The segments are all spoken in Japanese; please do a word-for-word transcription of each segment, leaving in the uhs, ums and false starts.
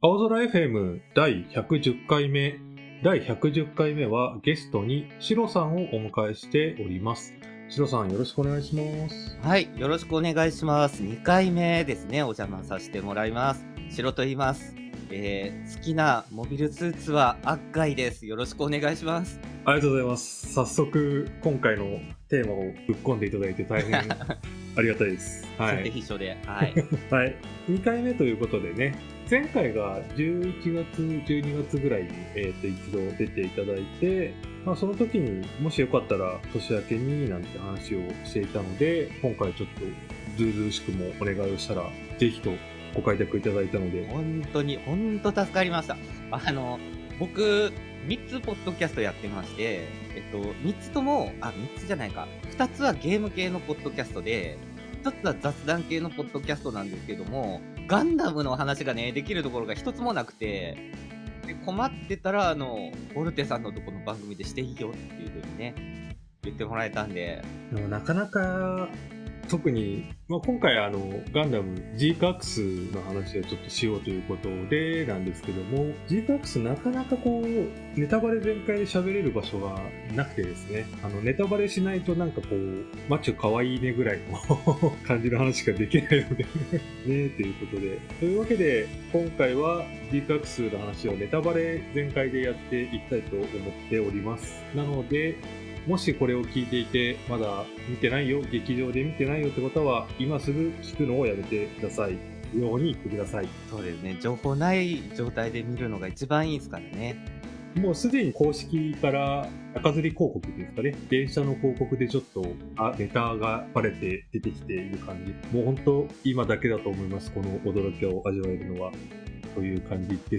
青空 エフエム だいひゃくじゅっかいめ。だいひゃくじゅっかいめはゲストにシロさんをお迎えしております。シロさんよろしくお願いします。 はい、よろしくお願いします。にかいめですね、お邪魔させてもらいます。シロと言います。えー、好きなモビルスーツはアッガイです。よろしくお願いします。 ありがとうございます。早速今回のテーマをぶっ込んでいただいて大変ありがたいです。は先手い。 必勝で、はい。 はい。にかいめということでね、前回がじゅういちがつ、じゅうにがつぐらいに、えー、と一度出ていただいて、まあ、その時にもしよかったら年明けになんて話をしていたので、今回ちょっとずうずうしくもお願いをしたら、ぜひとご開拓いただいたので、 本当に、本当助かりました。あの、僕、みっつポッドキャストやってまして、えっと、みっつとも、あ、みっつじゃないか。ふたつはゲーム系のポッドキャストで、ひとつは雑談系のポッドキャストなんですけども、ガンダムの話がね、できるところが一つもなくて、で、困ってたら、あの、ボルテさんのとこの番組でしていいよっていう風にね、言ってもらえたんで、 でもなかなか特に、まあ、今回あのガンダム ジーエックス の話をちょっとしようということでなんですけども、 ジーエックス なかなかこうネタバレ全開で喋れる場所がなくてですね、あのネタバレしないとなんかこうマッチョかわいいねぐらいの感じの話しかできないのでねということで、というわけで今回は ジーエックス の話をネタバレ全開でやっていきたいと思っております。なのでもしこれを聞いていてまだ見てないよ、劇場で見てないよって方は今すぐ聞くのをやめてくださいように言ってください。 そうですね、情報ない状態で見るのが一番いいですからね。 もうすでに公式から赤ずり広告ですかね、電車の広告でちょっとあネタがバレて出てきている感じ、もう本当今だけだと思います、この驚きを味わえるのはという感じです。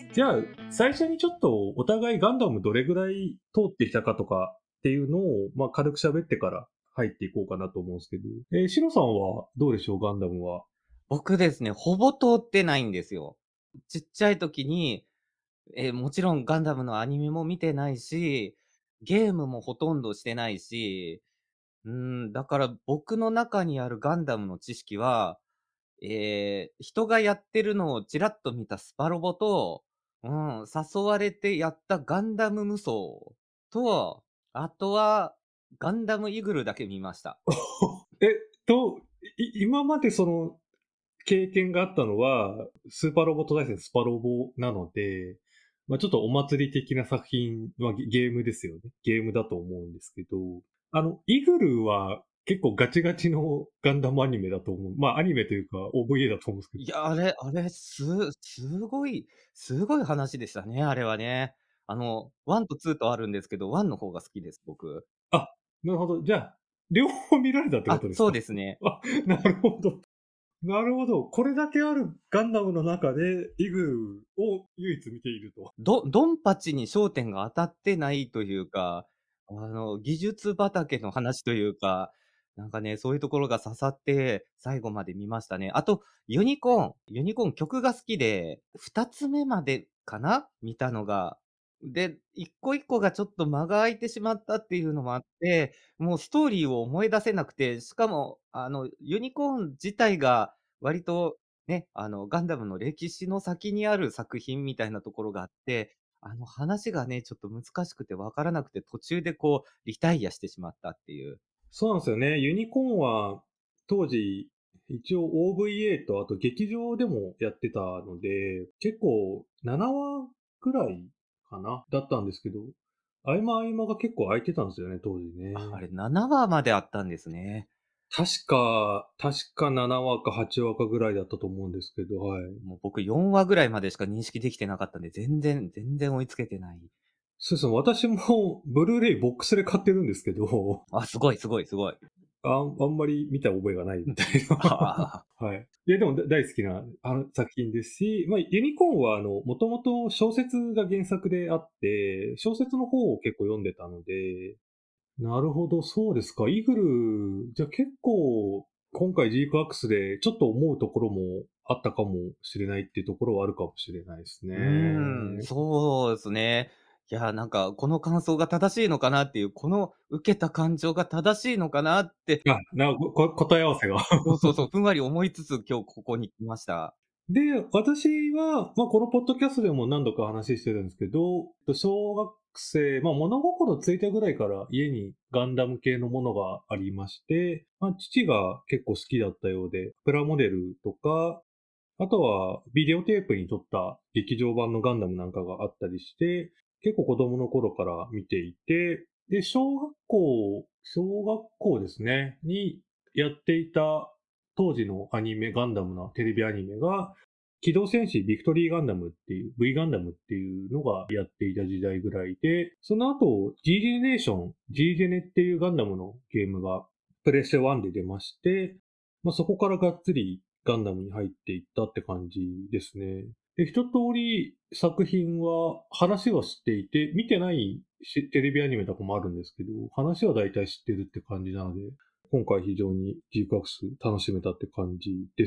じゃあ最初にちょっとお互いガンダムどれぐらい通ってきたかとかっていうのを、まあ、軽く喋ってから入っていこうかなと思うんですけど、えー、シロさんはどうでしょう、ガンダムは。 僕ですね、ほぼ通ってないんですよ。ちっちゃい時に、えーもちろんガンダムのアニメも見てないし、ゲームもほとんどしてないし、うーん、だから僕の中にあるガンダムの知識は、えー人がやってるのをちらっと見たスパロボと、うん、誘われてやったガンダム無双と、あとはガンダムイグルだけ見ました。 えっと、い今までその経験があったのは、スーパーロボット対戦スパロボなので、まあ、ちょっとお祭り的な作品、まあ、ゲゲームですよね。ゲームだと思うんですけど、あの、イグルは結構ガチガチのガンダムアニメだと思う。まあ、アニメというか オーブイエー だと思うんですけど。 いや、あれあれ、すすごいすごい話でしたね、あれはね。あの、ワンとツーとあるんですけど、ワンの方が好きです、僕。 あ、なるほど。じゃあ、両方見られたってこあ、 とですか？ そうですね。 あ、なるほど。なるほど。これだけあるガンダムの中で、イグルを唯一見ていると。 ドドンパチに焦点が当たってないというか、あの、技術畑の話というか、なんかね、そういうところが刺さって、最後まで見ましたね。あと、ユニコーン。ユニコーン曲が好きで、ふたつめまでかな見たのが。で、一個一個がちょっと間が空いてしまったっていうのもあって、もうストーリーを思い出せなくて、しかも、あの、ユニコーン自体が割とね、あの、ガンダムの歴史の先にある作品みたいなところがあって、あの、話がね、ちょっと難しくて分からなくて、途中でこう、リタイアしてしまったっていう。 そうなんですよね。ユニコーンは当時、一応 オーブイエー とあと劇場でもやってたので、結構ななわくらいかなだったんですけど、合間合間が結構空いてたんですよね、当時あ、 ね。 あれななわまであったんですね。 確か、確かななわかはちわかぐらいだったと思うんですけど、はい。 もう僕よんわぐらいまでしか認識できてなかったんで、全然全然追いつけてない。 そうですね、私もブルーレイボックスで買ってるんですけど、 あ、すごいすごいすごい。 あんあんまり見た覚えがないみたいな。 ああ、 はい。いや、でもだ大好きなあの作品ですし、まあ、ユニコーンはあの、もともと小説が原作であって、小説の方を結構読んでたので、なるほど、そうですか。イーグル、じゃあ結構、今回 ジーエックス でちょっと思うところもあったかもしれないっていうところはあるかもしれないですうーん、 ね。 そうですね。いや、なんか、この感想が正しいのかなっていう、この受けた感情が正しいのかなって、 あ、なこ答え合わせが。 そうそうそう、ふんわり思いつつ、今日ここに来ました。 で、私は、まあ、このポッドキャストでも何度か話してるんですけど、小学生、まあ、物心ついたぐらいから家にガンダム系のものがありまして、まあ、父が結構好きだったようで、プラモデルとか、あとはビデオテープに撮った劇場版のガンダムなんかがあったりして、結構子供の頃から見ていて、で、小学校、小学校ですね、にやっていた当時のアニメ、ガンダムなテレビアニメが、機動戦士ビクトリーガンダムっていう、V ガンダムっていうのがやっていた時代ぐらいで、その後、G ジェネレーション、G ジェネっていうガンダムのゲームがプレステワンで出まして、まあ、そこからがっつりガンダムに入っていったって感じですね。で、一通り作品は話は知っていて、見てないしテレビアニメとかもあるんですけど、話は大体知ってるって感じなので、今回非常に ジークアクス楽しめたって感じです。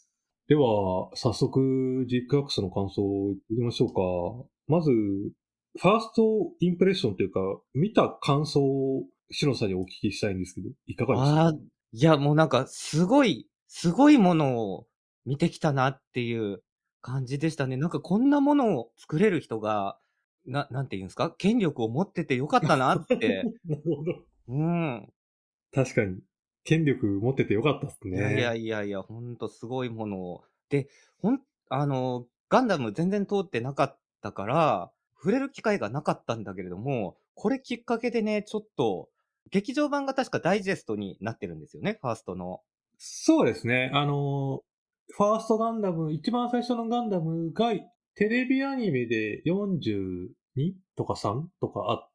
では、早速 ジークアクスの感想を言ってみましょうか。まず、ファーストインプレッションというか、見た感想をシロさんにお聞きしたいんですけど、いかがでしたか？ ああ、いや、もうなんかすごいすごいものを見てきたなっていう感じでしたね。なんかこんなものを作れる人が、ななんて言うんすか、権力を持ってて良かったなって。 なるほど。 うーん。 確かに。権力持ってて良かったっすいやいやね。 いやいや、ほんとすごいものを。で、ほんあの、ガンダム全然通ってなかったから、触れる機会がなかったんだけれども、これきっかけでね、ちょっと、劇場版が確かダイジェストになってるんですよね、ファーストの。 そうですね。あの、ファーストガンダム、一番最初のガンダムが、テレビアニメでよんじゅうにとかさんとかあって、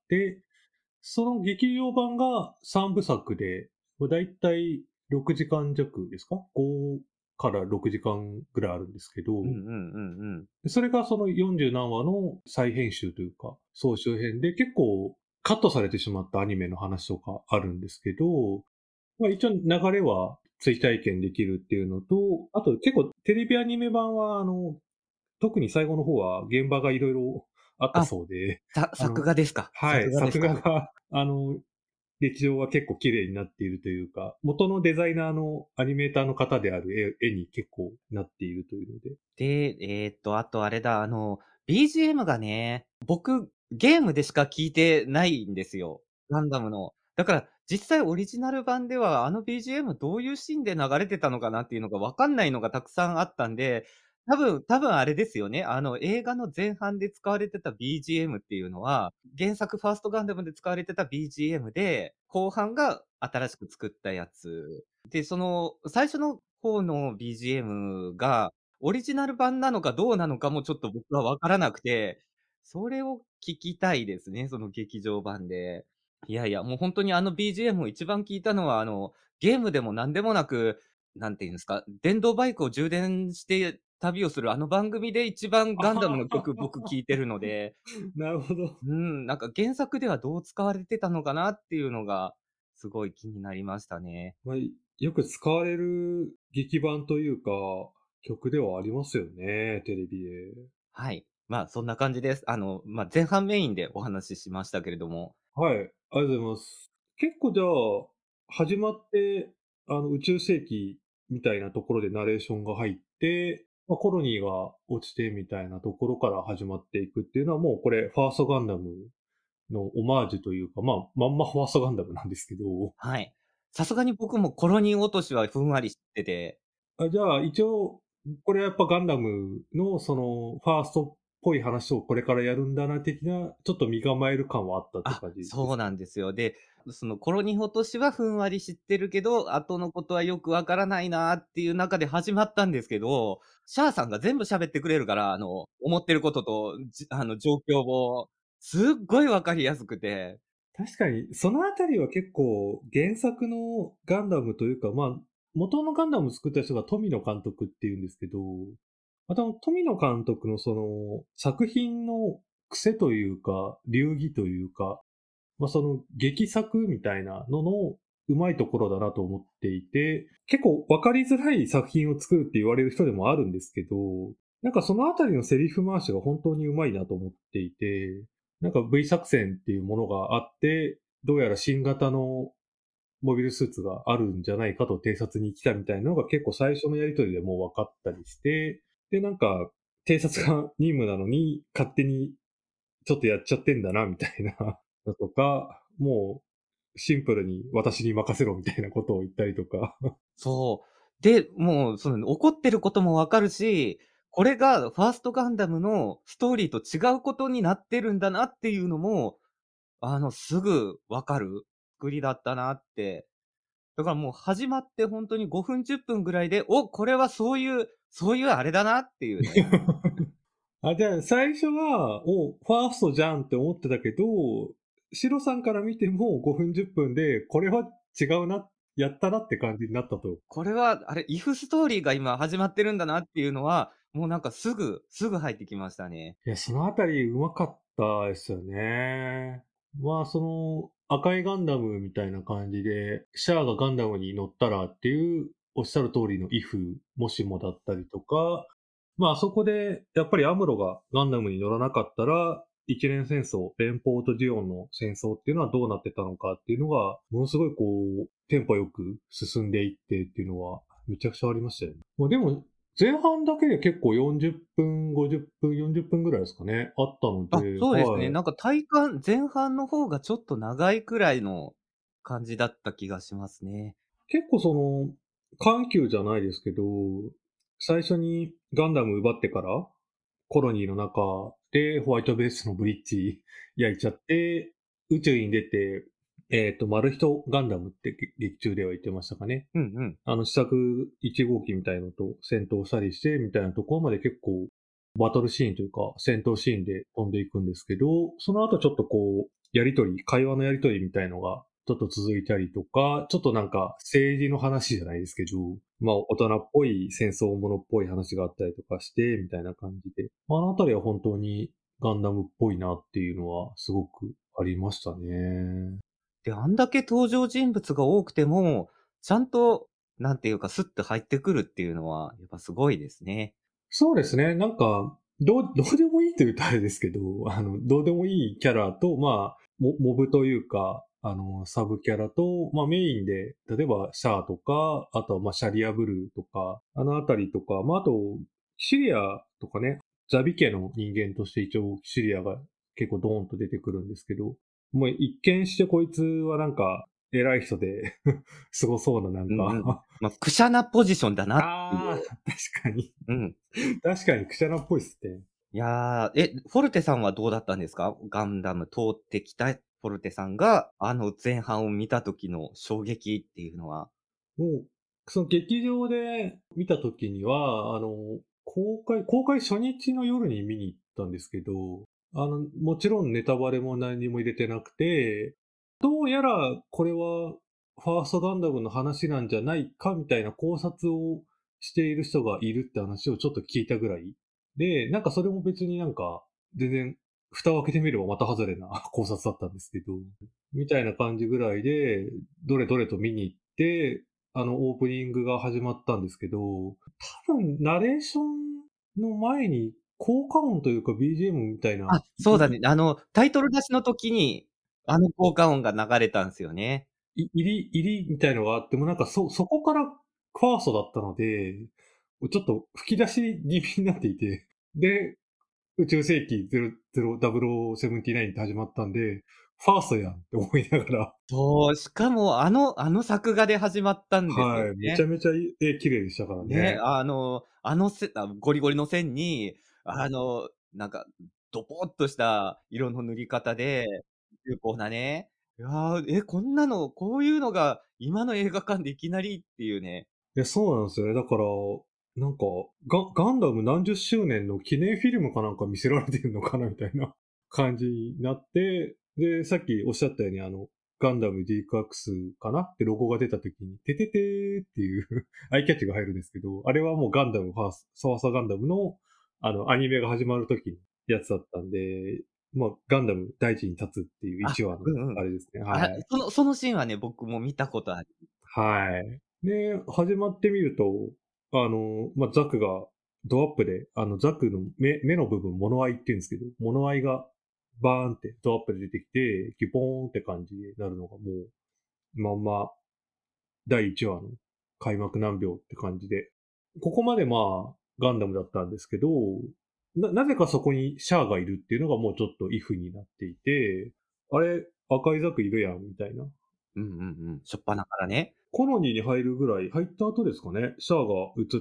その劇場版がさんぶさくで、だいたいろくじかん弱ですか？ ご からろくじかんぐらいあるんですけど、 うんうんうんうん。 それがそのよんじゅう何話の再編集というか、総集編で結構カットされてしまったアニメの話とかあるんですけど、まあ一応流れは追体験できるっていうのと、あと結構テレビアニメ版はあの、特に最後の方は現場がいろいろあったあ、 そうで、 さあの、 作画ですか？ はい、作作画ですか？ 画が、あの、劇場は結構綺麗になっているというか、元のデザイナーのアニメーターの方である絵絵に結構なっているというので。 で、えっと、あとあれだ、あの、ビージーエム がね、僕、ゲームでしか聞いてないんですよ。ガンダムの。だから、実際オリジナル版では、あの ビージーエム どういうシーンで流れてたのかなっていうのが分かんないのがたくさんあったんで、多分多分あれですよね。あの、映画の前半で使われてた ビージーエム っていうのは、原作ファーストガンダムで使われてた ビージーエム で、後半が新しく作ったやつ。で、その、最初の方の ビージーエム が、オリジナル版なのかどうなのかもちょっと僕は分からなくて、それを聞きたいですね、その劇場版で。いやいや、もうほんとにあの ビージーエム を一番聞いたのは、あの、ゲームでもなんでもなく、なんて言うんですか、電動バイクを充電して旅をするあの番組で一番ガンダムの曲僕聞いてるので、 なるほど。 うーん、なんか原作ではどう使われてたのかなっていうのが、すごい気になりましたね。 まあ、よく使われる劇版というか、曲ではありますよね、テレビで。 はい。まあ、そんな感じです。あの、まあ、前半メインでお話ししましたけれども。 はい、ありがとうございます。結構じゃあ、始まって、あの、宇宙世紀みたいなところでナレーションが入って、まあ、コロニーが落ちてみたいなところから始まっていくっていうのはもうこれ、ファーストガンダムのオマージュというか、まあ、まんまファーストガンダムなんですけど、 はい。さすがに僕もコロニー落としはふんわり知ってて、 あ、じゃあ、一応、これはやっぱガンダムのその、ファーストっぽい話をこれからやるんだな的な、ちょっと身構える感はあったってあ、 感じでそうすか？ なんですよ。で、そのコロニー落としはふんわり知ってるけど、後のことはよくわからないなっていう中で始まったんですけど、シャアさんが全部喋ってくれるから、あの、思ってることと、じあの、状況をすっごいわかりやすくて、 確かに、そのあたりは結構原作のガンダムというか、まあ、元のガンダムを作った人が富野監督っていうんですけど、また富野監督のその作品の癖というか、流儀というか、まあ、その劇作みたいなののうまいところだなと思っていて、結構わかりづらい作品を作るって言われる人でもあるんですけど、なんかそのあたりのセリフ回しが本当にうまいなと思っていて、なんか V 作戦っていうものがあって、どうやら新型のモビルスーツがあるんじゃないかと偵察に来たみたいなのが結構最初のやりとりでもう分かったりして、 で、なんか、偵察が任務なのに、勝手にちょっとやっちゃってんだな、みたいなのとか、もう、シンプルに私に任せろみたいなことを言ったりとか。 そう。で、もう、その、怒ってることもわかるし、これがファーストガンダムのストーリーと違うことになってるんだなっていうのも、あの、すぐわかる作りだったなって。だからもう始まってほんとにごふん、じゅっぷんぐらいで、お、これはそういうそういうあれだなっていうね。 あ、じゃあ、最初は、お、ファーストじゃんって思ってたけど、シロさんから見てもごふん、じゅっぷんで、これは違うな、やったなって感じになったと。 これは、あれ、イフストーリーが今始まってるんだなっていうのは、もうなんかすぐすぐ入ってきましたね。 いや、そのあたり上手かったですよね。まあ、その、赤いガンダムみたいな感じで、シャアがガンダムに乗ったらっていう、おっしゃる通りのイフ、もしもだったりとか、まあ、あそこで、やっぱりアムロがガンダムに乗らなかったら、一年戦争、連邦とデュオンの戦争っていうのはどうなってたのかっていうのが、ものすごいこう、テンポよく進んでいってっていうのは、めちゃくちゃありましたよね。まあ、でも、前半だけで結構よんじゅっぷん、ごじゅっぷん、よんじゅっぷんぐらいですかね、あったのあ、 で、 そうですね。 はい。 なんか体感前半の方がちょっと長いくらいの感じだった気がしますね。 結構その、緩急じゃないですけど、最初にガンダム奪ってから、コロニーの中でホワイトベースのブリッジ焼いちゃって、宇宙に出て、えっと、マルヒトガンダムってげ劇中では言ってましたかね。 うんうん。 あの試作いち号機みたいのと戦闘したりしてみたいなところまで結構バトルシーンというか戦闘シーンで飛んでいくんですけど、その後ちょっとこう、やりとり、会話のやりとりみたいのがちょっと続いたりとか、ちょっとなんか政治の話じゃないですけど、まあ大人っぽい戦争ものっぽい話があったりとかして、みたいな感じで、まああのあたりは本当にガンダムっぽいなっていうのはすごくありましたね。 で、あんだけ登場人物が多くても、ちゃんと、なんていうか、スッと入ってくるっていうのは、やっぱすごいですね。 そうですね。なんか、どう、どうでもいいというとあれですけど、あの、どうでもいいキャラと、まあ、モモブというか、あの、サブキャラと、まあメインで、例えばシャアとか、あとはまあシャリアブルーとか、あのあたりとか、まああと、シリアとかね、ザビ家の人間として一応シリアが結構ドーンと出てくるんですけど、もう一見してこいつはなんか偉い人ですごそうななんうんうん。 かま、クシャなポジションだなっていう。 ああ、確かに。 うん。 確かにクシャナっぽいっすね。 いや、え、フォルテさんはどうだったんですか？ガンダム通ってきたフォルテさんが、あの前半を見た時の衝撃っていうのは。 もう、その劇場で見た時には、あの、公開公開初日の夜に見に行ったんですけど、あの、もちろんネタバレも何にも入れてなくて、どうやらこれはファーストガンダムの話なんじゃないかみたいな考察をしている人がいるって話をちょっと聞いたぐらい。で、なんかそれも別になんか、全然、蓋を開けてみればまた外れな考察だったんですけど、みたいな感じぐらいで、どれどれと見に行って、あの、オープニングが始まったんですけど、多分、ナレーションの前に、効果音というか ビージーエム みたいな、 あ、そうだね。 いいあの、タイトル出しの時に、あの効果音が流れたんすよね。 い入り入りみたいのがあって、もうなんかそそこからファーストだったので、ちょっと吹き出し気味になっていて、で、宇宙世紀ゼロゼロダブルオーセブンティナインって始まったんで、ファーストやんって思いながら、 そう、しかもあのあの作画で始まったんですよはい、めちね。 ゃめちゃい絵綺麗でしたからね、 ね。 あのあのせあ、ゴリゴリの線に、あの、なんか、ドポっとした色の塗り方で、重厚なね。いや、え、こんなの、こういうのが今の映画館でいきなりっていうね。 いや、そうなんですよね。だから、なんか、ガガンダム何十周年の記念フィルムかなんか見せられてるのかなみたいな感じになって、で、さっきおっしゃったように、あの、ガンダム ディーエックス かなってロゴが出た時に、てててーっていうアイキャッチが入るんですけど、あれはもうガンダムファースト、ファーストガンダムの、あの、アニメが始まる時のやつだったんで、まあ、ガンダム大地に立つっていうあ、 いちわの、 うんうん。 あれですね。 あ、 はい。 そのそのシーンはね、僕も見たことある。 はい。で、始まってみると、あの、まあ、ザクがドアップで、あの、ザクの目、目の部分、物合いって言うんですけど、物合いがバーンってドアップで出てきて、ギュポーンって感じになるのがもう、まんま、だいいちわの開幕何秒って感じで、ここまでまあ、 ガンダムだったんですけど、な、なぜかそこにシャアがいるっていうのがもうちょっとイフになっていて、あれ、赤いザクいるやんみたいな。 うんうんうん。しょっぱなからね。 コロニーに入るぐらい、入った後ですかね、シャアが映って、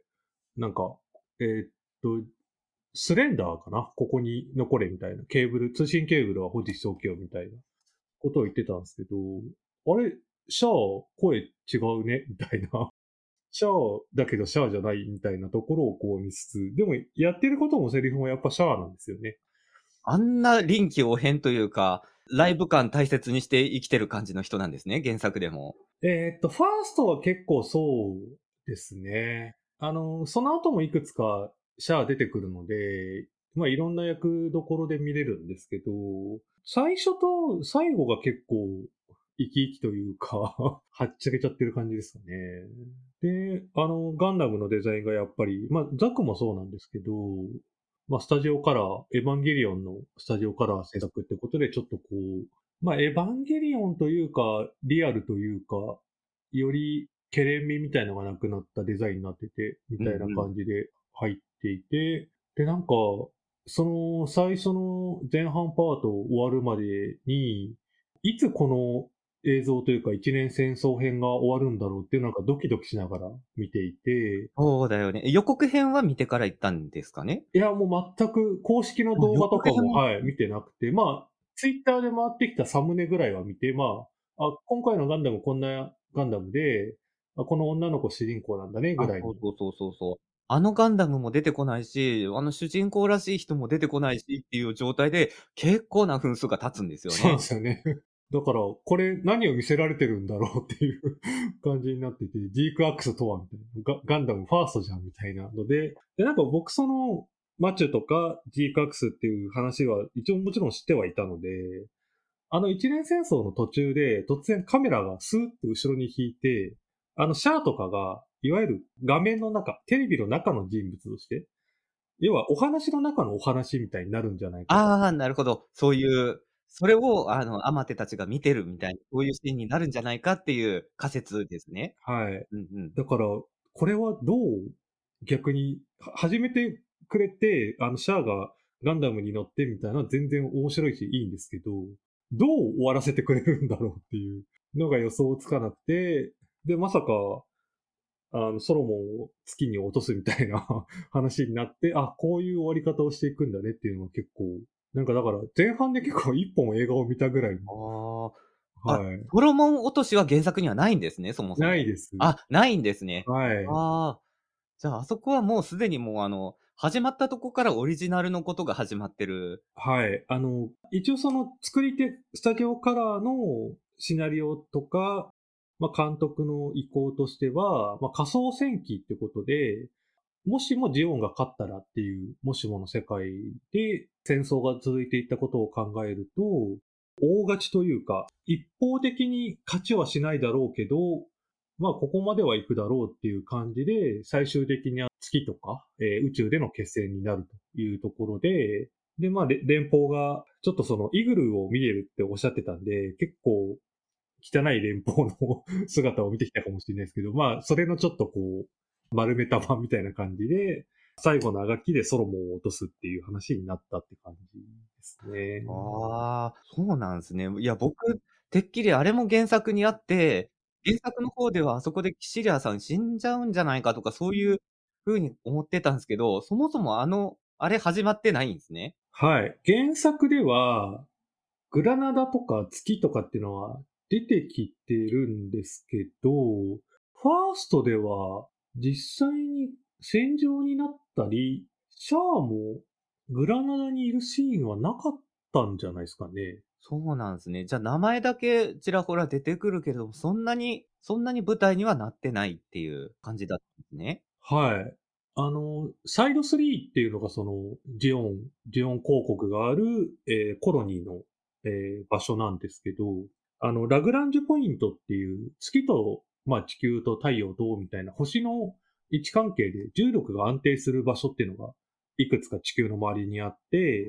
なんか、えーっと、スレンダーかな、ここに残れみたいな。ケーブル、通信ケーブルは保持しておけよみたいなことを言ってたんですけど、あれ、シャア、声違うねみたいな。シャアだけどシャアじゃないみたいなところをこう見つつ、でもやってることもセリフもやっぱシャアなんですよね。 あんな臨機応変というか、ライブ感大切にして生きてる感じの人なんですね、原作でも。 えーっと、ファーストは結構そうですね。あの、その後もいくつかシャア出てくるので、まあいろんな役どころで見れるんですけど、最初と最後が結構生き生きというかはっちゃけちゃってる感じですかね。で、あの、ガンダムのデザインがやっぱり、まあザクもそうなんですけど、まあスタジオカラー、エヴァンゲリオンのスタジオカラー制作ってことでちょっとこう、まあ、エヴァンゲリオンというか、リアルというか、よりケレン味みたいのがなくなったデザインになってて、みたいなうんうん。 感じで入っていて、で、なんか、その最初の前半パート終わるまでに、いつこの映像というか一年戦争編が終わるんだろうっていうなんかドキドキしながら見ていて、 そうだよね。予告編は見てから行ったんですかね？ いや、もう全く公式のあ、予動画とかも、 告編もはい、見てなくて、まあ、ツイッターで回ってきたサムネぐらいは見て、まあ、あ、今回のガンダムこんなガンダムで、あ、この女の子主人公なんだねぐあ、 らいの。 そうそうそうそうそう。あのガンダムも出てこないし、あの主人公らしい人も出てこないしっていう状態で、結構な分数が経つんですよそうなんね。 ですよね。だから、これ何を見せられてるんだろうっていう感じになってて、ジークアックスとはみたいな。ガガンダムファーストじゃんみたいなので、で、なんか僕その、マチュとかジークアックスっていう話は一応もちろん知ってはいたので、あの一年戦争の途中で突然カメラがスーって後ろに引いて、あのシャアとかが、いわゆる画面の中、テレビの中の人物として、要はお話の中のお話みたいになるんじゃないかと。 ああ、なるほど。そういう、それをあの、アマテたちが見てるみたいな、そういうシーンになるんじゃないかっていう仮説ですね。 はい。 うんうん。 だから、これはどう逆に、は始めてくれて、あのシャアがガンダムに乗ってみたいなのは全然面白いしいいんですけど、どう終わらせてくれるんだろうっていうのが予想つかなくて、で、まさか、あの、ソロモンを月に落とすみたいな話になって、あ、こういう終わり方をしていくんだねっていうのは結構、なんかだから前半で結構一本映画を見たぐらいの、 ああ。あ、 はい。 ソロモン落としは原作にはないんですね、そもそも。 ないです。 あ、ないんですね。 はい。 ああ。じゃあ、あそこはもうすでにもうあの、始まったとこからオリジナルのことが始まってる。 はい。あの、一応その作り手、スタジオカラーのシナリオとか、まあ、監督の意向としては、まあ、仮想戦記ってことで、もしもジオンが勝ったらっていう、もしもの世界で戦争が続いていったことを考えると、大勝ちというか、一方的に勝ちはしないだろうけど、まあここまでは行くだろうっていう感じで、最終的には月とか、えー宇宙での決戦になるというところで、で、まあれ連邦が、ちょっとそのイグルーを見れるっておっしゃってたんで、結構汚い連邦の姿を見てきたかもしれないですけど、まあそれのちょっとこう、丸めた版みたいな感じで、最後のあがきでソロモンを落とすっていう話になったって感じですね。 ああ、そうなんすね。いや、僕、てっきりあれも原作にあって、原作の方ではあそこでキシリアさん死んじゃうんじゃないかとか、そういう風に思ってたんすけど、そもそもあの、あれ始まってないんすね。 はい。原作では、グラナダとか月とかっていうのは出てきてるんですけど、ファーストでは実際に戦場になったり、シャアもグラナダにいるシーンはなかったんじゃないですかね。 そうなんすね。じゃ、名前だけちらほら出てくるけど、そんなにそんなに舞台にはなってないっていう感じだったんすね。 はい。あの、サイドスリーっていうのがその、ジオン、ジオン公国がある、えーコロニーの、えー場所なんですけど、あの、ラグランジュポイントっていう月と、まあ地球と太陽とみたいな星の位置関係で重力が安定する場所っていうのがいくつか地球の周りにあって、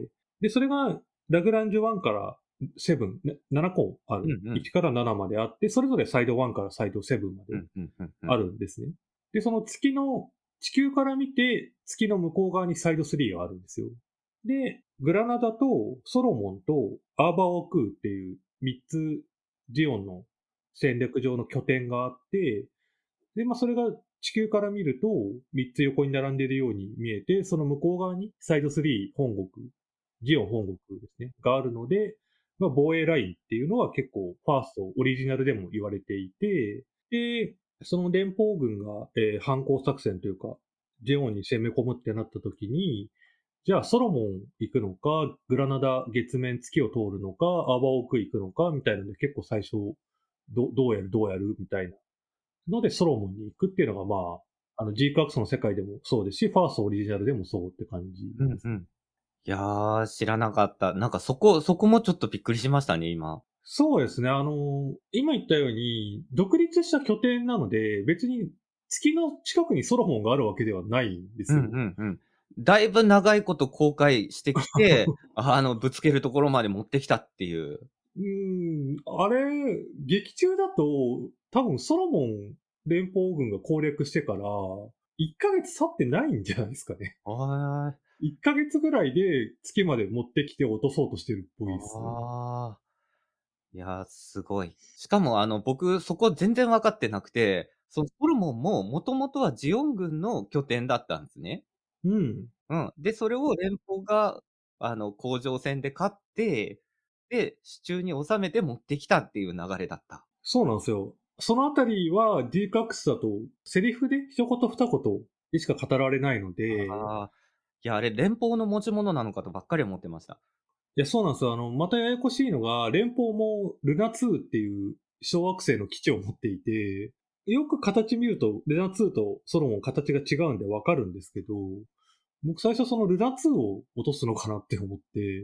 で、それがラグランジュワンからなな、なな個ある。 うんうん。 いちからななまであって、それぞれサイドワンからサイドセブンまでうん、うんうんうん。 あるんですね。で、その月の地球から見て月の向こう側にサイドスリーがあるんですよ。で、グラナダとソロモンとアーバーオークーっていうみっつジオンの戦略上の拠点があって、で、まあ、それが地球から見るとみっつ横に並んでいるように見えて、その向こう側にサイドスリー本国、ジオン本国ですね、があるので、まあ、防衛ラインっていうのは結構ファーストオリジナルでも言われていて、で、その連邦軍が、えー反攻作戦というか、ジオンに攻め込むってなった時に、じゃあソロモン行くのか、グラナダ月面月を通るのか、アーバーオーク行くのかみたいなので結構最初、どどうやるどうやるみたいなのでソロモンに行くっていうのがまあ、あの G クアクスの世界でもそうですし、ファーストオリジナルでもそうって感じですね。 うんうん。いやー、知らなかった。なんかそこそこもちょっとびっくりしましたね、今。 そうですね。あの、今言ったように、独立した拠点なので、別に月の近くにソロモンがあるわけではないんでうんすよ。 うんうん。だいぶ長いこと航海してきて、あの、ぶつけるところまで持ってきたっていう。 うーん、あれ、劇中だと、多分ソロモン連邦軍が攻略してから、いっかげつ経ってないんじゃないですかね。 ああ、 いっかげつぐらいで月まで持ってきて落とそうとしてるっぽいですね。 ああ。いや、すごい。しかもあの、僕そこ全然分かってなくて、そのホルモンももともとはジオン軍の拠点だったんですね。 うん。 うん。で、それを連邦があの、甲状腺で買って、で、手中に収めて持ってきたっていう流れだった。 そうなんですよ。そのあたりは ディー カックスだと、セリフで一言二言でしか語られないので、 ああ。いや、あれ連邦の持ち物なのかとばっかり思ってました。 いや、そうなんですよ。あの、またややこしいのが、連邦もルナツーっていう小惑星の基地を持っていて、よく形見ると、ルナツーとソロモン形が違うんでわかるんですけど、僕最初そのルナツーを落とすのかなって思って、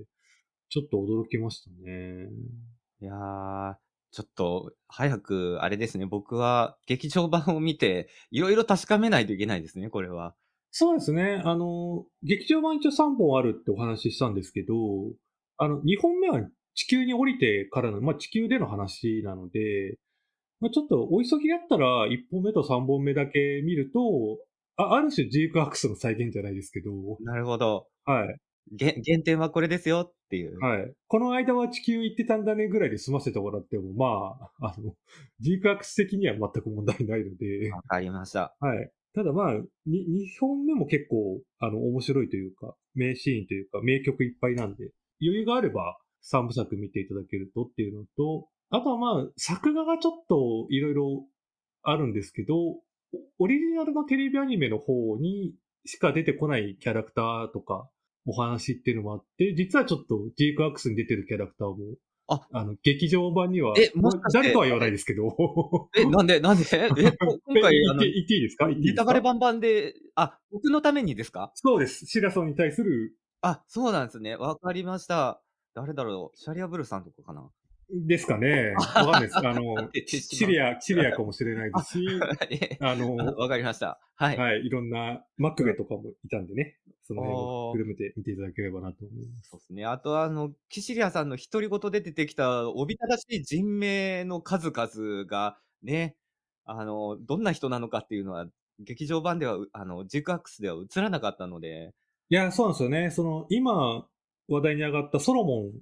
ちょっと驚きましたね。 いや、ちょっと早くあれですね、僕は劇場版を見て、色々確かめないといけないですね、これは。 そうですね。あの、劇場版一応さんぼんあるってお話ししたんですけど、あの、にほんめは地球に降りてからの、まあ、地球での話なので、まあ、ちょっとお急ぎだったらいっぽんめとさんぼんめだけ見ると、あある種ジークアクスの再現じゃないですけど、 なるほど。 はい、 げ原点はこれですよっていう。 はい。この間は地球行ってたんだねぐらいで済ませてもらっても、まあ、あの、ジークアクス的には全く問題ないので、 わかりました。 はい。ただまあ、ににほんめも結構、あの、面白いというか、名シーンというか、名曲いっぱいなんで、余裕があればさんぶさく見ていただけるとっていうのと、あとはまあ、作画がちょっといろいろあるんですけど、オオリジナルのテレビアニメの方にしか出てこないキャラクターとか、お話っていうのもあって、実はちょっとジークアックスに出てるキャラクターも、 あ、 あの、劇場版には、 え、もしまあ、 かして、 誰とは言わあれ、 ないですけど、 え、なんでなんで？え、こ今え、 回あの、 言って、言っていいですか言っていいですかネタバレバンバンで、あ、僕のためにですか？ そうです。シラソンに対するあ、そうなんすね。わかりました。誰だろう、シャリアブルさんとかかな？ ですかね。わかんないです。あの、 当ててシしまう。 シリアシリアかもしれないであ、 すし、 え、あ、 あの、 わかりました。はい。 はい、いろんなマクうん。 ベとかもいたんでね、そのあ辺もあ。 くるめて見ていただければなと思います。 そうですね。あとあの、キシリアさんの独り言で出てきたおびただしい人名の数々が、ね、あの、どんな人なのかっていうのは、劇場版では、うあの、ジークアックスでは映らなかったので、 いや、そうなんですよね。その、今話題に上がったソロモンって、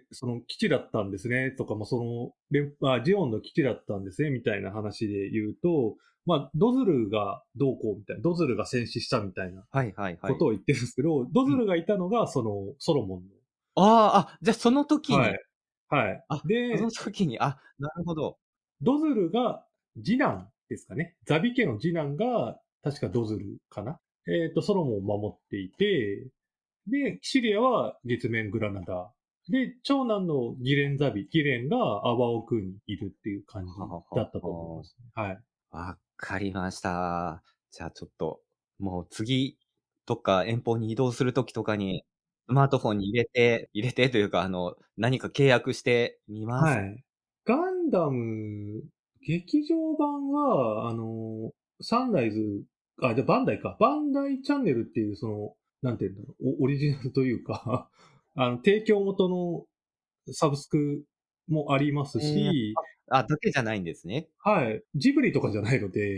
その基地だったんですねとかも、その、連あ、ジオンの基地だったんですねみたいな話で言うと、まあ、ドズルがどうこうみたいな、ドズルが戦死したみたいなはいはいはい。 ことを言ってるんですけど、ドうん。 ズルがいたのが、その、ソロモンの。 ああ、あ、じゃ、その時に、 はい。はい。 あ、そので、 時に、あ、なるほど。 ドズルが次男ですかね。ザビ家の次男が、確かドズルかな。えっ、と、ソロモンを守っていて、で、シリアは月面グラナダ。で、長男のギレンザビ、ギレンがアワオクーにいるっていう感じはははだったと思いまは。 すね。はい。 わかりました。じゃあちょっと、もう次、どっか遠方に移動する時とかに、スマートフォンに入れて入れてというか、あの、何か契約してみます。 はい。ガンダム、劇場版は、あの、サンライズ、あ、じゃあバンダイか。バンダイチャンネルっていう、その、なんていうんだろう、おオリジナルというか、あの、提供元のサブスクもありますええ、 し、 あ、あ、だけじゃないんですね。 はい。ジブリとかじゃないので、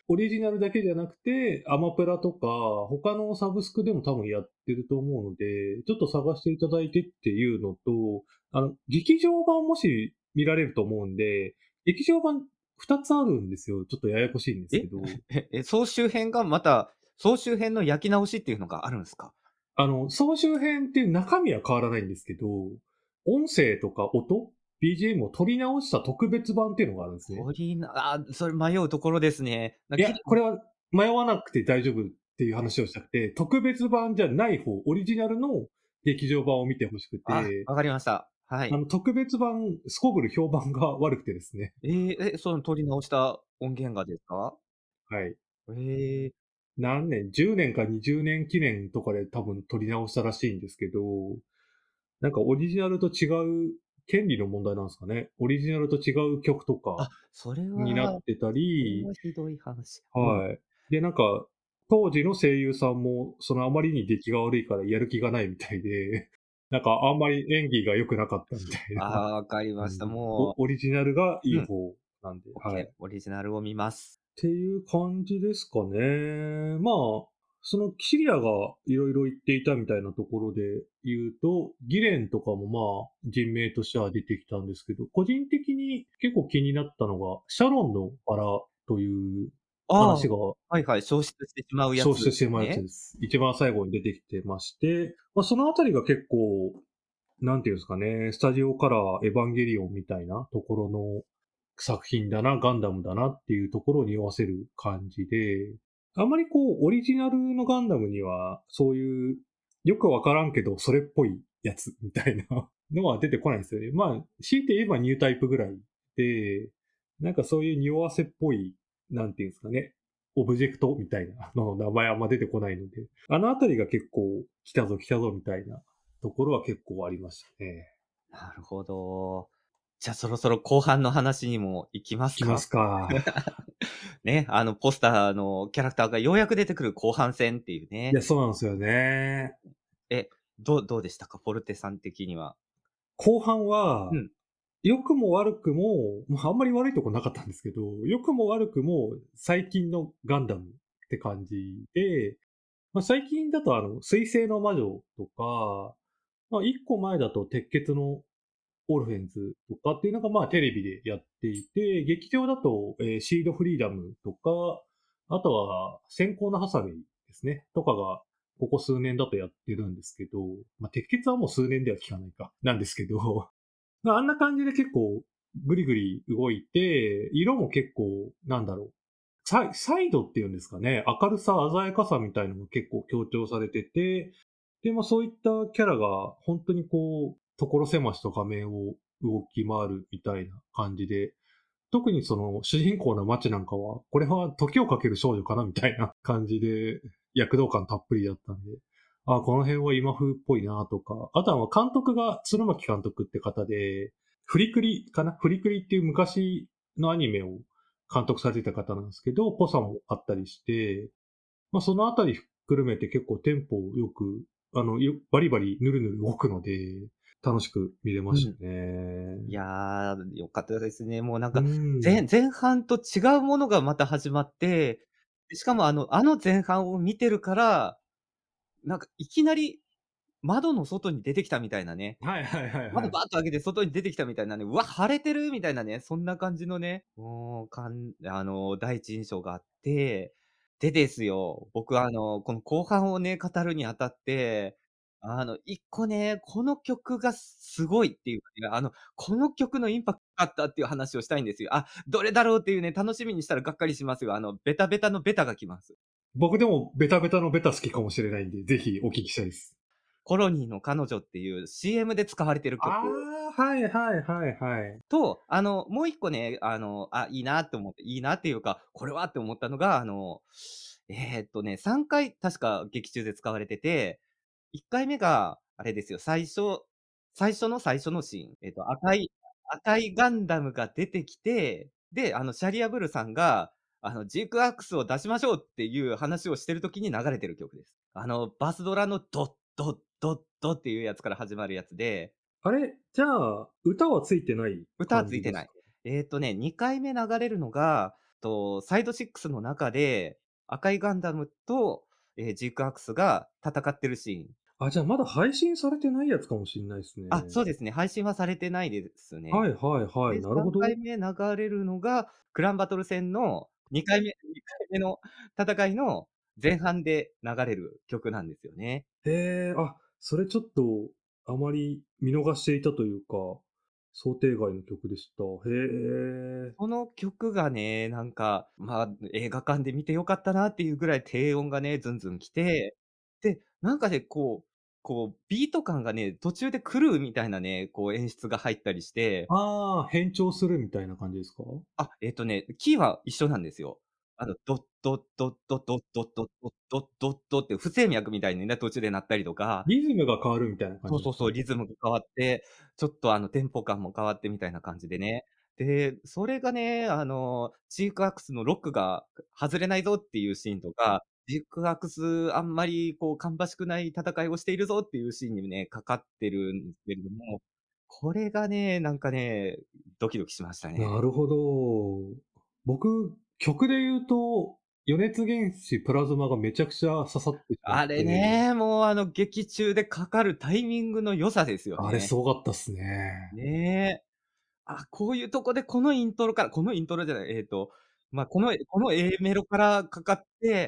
オリジナルだけじゃなくて、アマプラとか、他のサブスクでも多分やってると思うので、ちょっと探していただいてっていうのと、あの、劇場版もし見られると思うんで、劇場版ふたつあるんですよ。ちょっとややこしいんですけえ？ ど。 え、え、総集編がまた、総集編の焼き直しっていうのがあるんすか？ あの、総集編っていう中身は変わらないんですけど、音声とか音、ビージーエム を取り直した特別版っていうのがあるんですね。 とりなあ、それ迷うところですね。ないや、 きこれは迷わなくて大丈夫っていう話をしたくて、特別版じゃない方、オリジナルの劇場版を見て欲しくあ、 て、 わかりました。はい。 あの、特別版、すこぶる評判が悪くてですね。 ええ、え、その取り直した音源がですか？ はい。 へえ。 何年、じゅうねんかにじゅうねん記念とかで多分撮り直したらしいんですけど、なんかオリジナルと違う権利の問題なんですかね。オリジナルと違う曲とかあ、それになっはてたそれり、 はひどい話。うん。 はい。で、なんか、当時の声優さんも、そのあまりに出来が悪いからやる気がないみたいで、なんかあんまり演技が良くなかったみたいな。 ああ、わかりました。 うん。 もおオリジナルがいううん、 い方なんで、 オッケー、 はい。 オリジナルを見ます。 っていう感じですかね。まあ、そのキリアがいろいろ言っていたみたいなところで言うと、ギレンとかもまあ人名としては出てきたんですけど、個人的に結構気になったのが、シャロンのバラというああ、 話がはいはい、消失してしまうやつ消失してしまうやつね。 です。一番最後に出てきてまして、まあ、そのあたりが結構、なんていうんですかね、スタジオカラー、エヴァンゲリオンみたいなところの作品だな、ガンダムだなっていうところに合わせる感じで、あまりこう、オリジナルのガンダムには、そういう、よくわからんけど、それっぽいやつみたいなのは出てこないんですよね。まあ、強いて言えばニュータイプぐらいで、なんかそういう匂わせっぽい、なんていうんですかね、オブジェクトみたいなのの名前あんま出てこないので、あのあたりが結構来たぞ来たぞみたいなところは結構ありましたね。 なるほど。じゃ、そろそろ後半の話にも行きますか？ いきますか。 ね、あのポスターのキャラクターがようやく出てくる後半戦っていうね。 いや、そうなんですよね。 え、どうどうでしたか？フォルテさん的には。 後半は、 うん。 良くも悪くも、まあ、あんまり悪いとこなかったんですけど、良くも悪くも最近のガンダムって感じで、まあ、最近だとあの、水星の魔女とか、まあ、一個前だと鉄血のオルフェンズとかっていうのがまあテレビでやっていて、劇場だと、えーシードフリーダムとか、あとは先行のハサウェイですね、とかがここ数年だとやってるんですけど、まあ、鉄血はもう数年では聞かないか、なんですけど、まあ、あんな感じで結構ぐりぐり動いて、色も結構、なんだろう、サイサイドっていうんですかね、明るさ、鮮やかさみたいのが結構強調されてて、で、まあそういったキャラが本当にこう、所狭しと画面を動き回るみたいな感じで、特にその主人公の街なんかは、これは時をかける少女かなみたいな感じで、躍動感たっぷりだったんで、あ、この辺は今風っぽいなとか、あとは監督が鶴巻監督って方で、フリクリかなフリクリっていう昔のアニメを監督されてた方なんですけど、ぽさもあったりして、まあそのあたり含めて結構テンポよく、あの、よバリバリぬるぬる動くので、楽しく見れまうん。 したね。 いや、良かったですね。もうなんうか、 ん。 前前半と違うものがまた始まって、しかもあのあの前半を見てるから、なんかいきなり窓の外に出てきたみたいなね。 はいはいはいはい。 窓バーッと開けて外に出てきたみたいなね、うわ、晴れてるみたいなね、そんな感じのね、もう、かんあの、第一印象があって、でですよ、僕あの、この後半をね、語るにあたって、あの、いっこね、この曲がすごいっていうかね、あの、この曲のインパクトあったっていう話をしたいんですよ。あ、どれだろうっていうね、楽しみにしたらがっかりしますよ。あの、ベタベタのベタが来ます。 僕でもベタベタのベタ好きかもしれないんで、ぜひお聞きしたいです。 コロニーの彼女っていう シーエム で使われてる曲ああ、はいはいはいはい。 と、あの、もう一個ね、あの、あ、いいなって思って、いいなっていうか、これはって思ったのが、あの、えーっとね、さんかい確か劇中で使われてて、いっかいめが、あれですよ、最初最初の最初のシーン、えっと、赤い赤いガンダムが出てきて、で、あの、シャリアブルさんが、あの、ジークアックスを出しましょうっていう話をしてる時に流れてる曲です。あの、バスドラのドッドッドッドっていうやつから始まるやつで、 あれ、じゃあ、歌はついてない歌はついてない。 感じですか？ えっとね、にかいめ流れるのが、 と、サイドシックスの中で、赤いガンダムと、ええ、ジークアクスが戦ってるシーン。 あ、じゃあまだ配信されてないやつかもしんないすあ、そね。 うですね、配信はされてないですね。 はいはいはい、 で、 なるほど。 さんかいめ流れるのが、クランバトル戦のにかいめにかいめの戦いの前半で流れる曲なんですよね。 へえ、あ、それちょっと、あまり見逃していたというか、想定外の曲でした。へえ。 この曲がね、なんか、まあ、映画館で見て良かったなっていうぐらい低音がね、ズンズン来て、で、なんかね、こうこう、ビート感がね、途中で狂うみたいなね、こう演出が入ったりしてああ、変調するみたいな感じですか？ あ、えっとね、キーは一緒なんですよ。あの、ドッドッドッドッドッドッドッドッドッドッドって不整脈みたいにね、途中で鳴ったりとかリズムが変わるみたいな感じですか？ そうそうそう、リズムが変わって、ちょっとあのテンポ感も変わってみたいな感じでね。で、それがね、あの、ジークアクスのロックが外れないぞっていうシーンとか、ジークアクスあんまりこう芳しくない戦いをしているぞっていうシーンにね、かかってるんですけれども、これがね、なんかね、ドキドキしましたね。 なるほど。僕、曲で言うと、余熱原子プラズマがめちゃくちゃ刺さってしまっあれて。 ね、もうあの劇中でかかるタイミングの良さですよあれすね。 ごかったっすね。 ね。あ、こういうとこでこのイントロからこのイントロじゃない、えっと、ま、このこの A メロからかかって、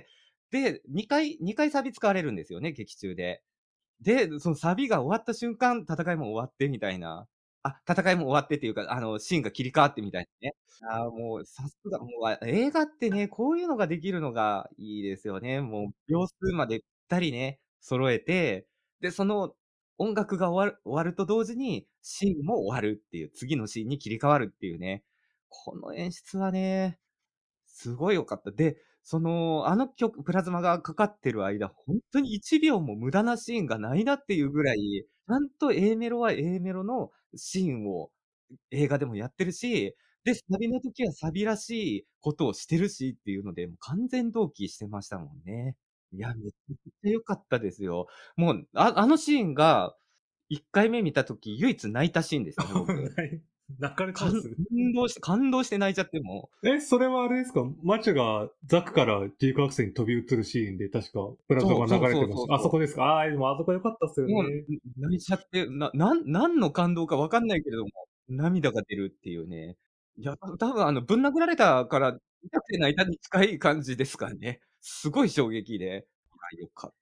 で、にかいにかいサビ使われるんですよね、劇中で。で、そのサビが終わった瞬間、戦いも終わってみたいな。あ、戦いも終わってっていうか、あの、シーンが切り替わってみたいなね。ああ、もうさすが、もう、あ、映画ってね、こういうのができるのがいいですよね。もう秒数までぴったりね、揃えて、で、その音楽が終わる終わると同時に、シーンも終わるっていう、次のシーンに切り替わるっていうね。この演出はね、すごい良かった。で、その、あの曲プラズマがかかってる間、ほんとにいちびょうも無駄なシーンがないなっていうぐらい、ちゃんと A メロは A メロのシーンを映画でもやってるし、で、サビの時はサビらしいことをしてるしっていうので、もう完全同期してましたもんね。いや、めちゃくちゃ良かったですよ。もう、ああのシーンがいっかいめ見た時、唯一泣いたシーンでしたね、僕。 泣かれたかんんすね。 感動して感動して泣いちゃって、もう。 え、それはあれですか、マチュがザクからジークアクスに飛び移るシーンで、確かプラズマ流そうそうそうれてました。あそそうそう。 こですか？ああ、でもあそこ良かったっすよもう、ん、 ね。 泣いちゃって、ななん何の感動か分かんないけれども、涙が出るっていうね。いや、た多分あの、ぶん殴られたから、痛くて泣いたに近い感じですかね。すごい衝撃で。いや、良かった。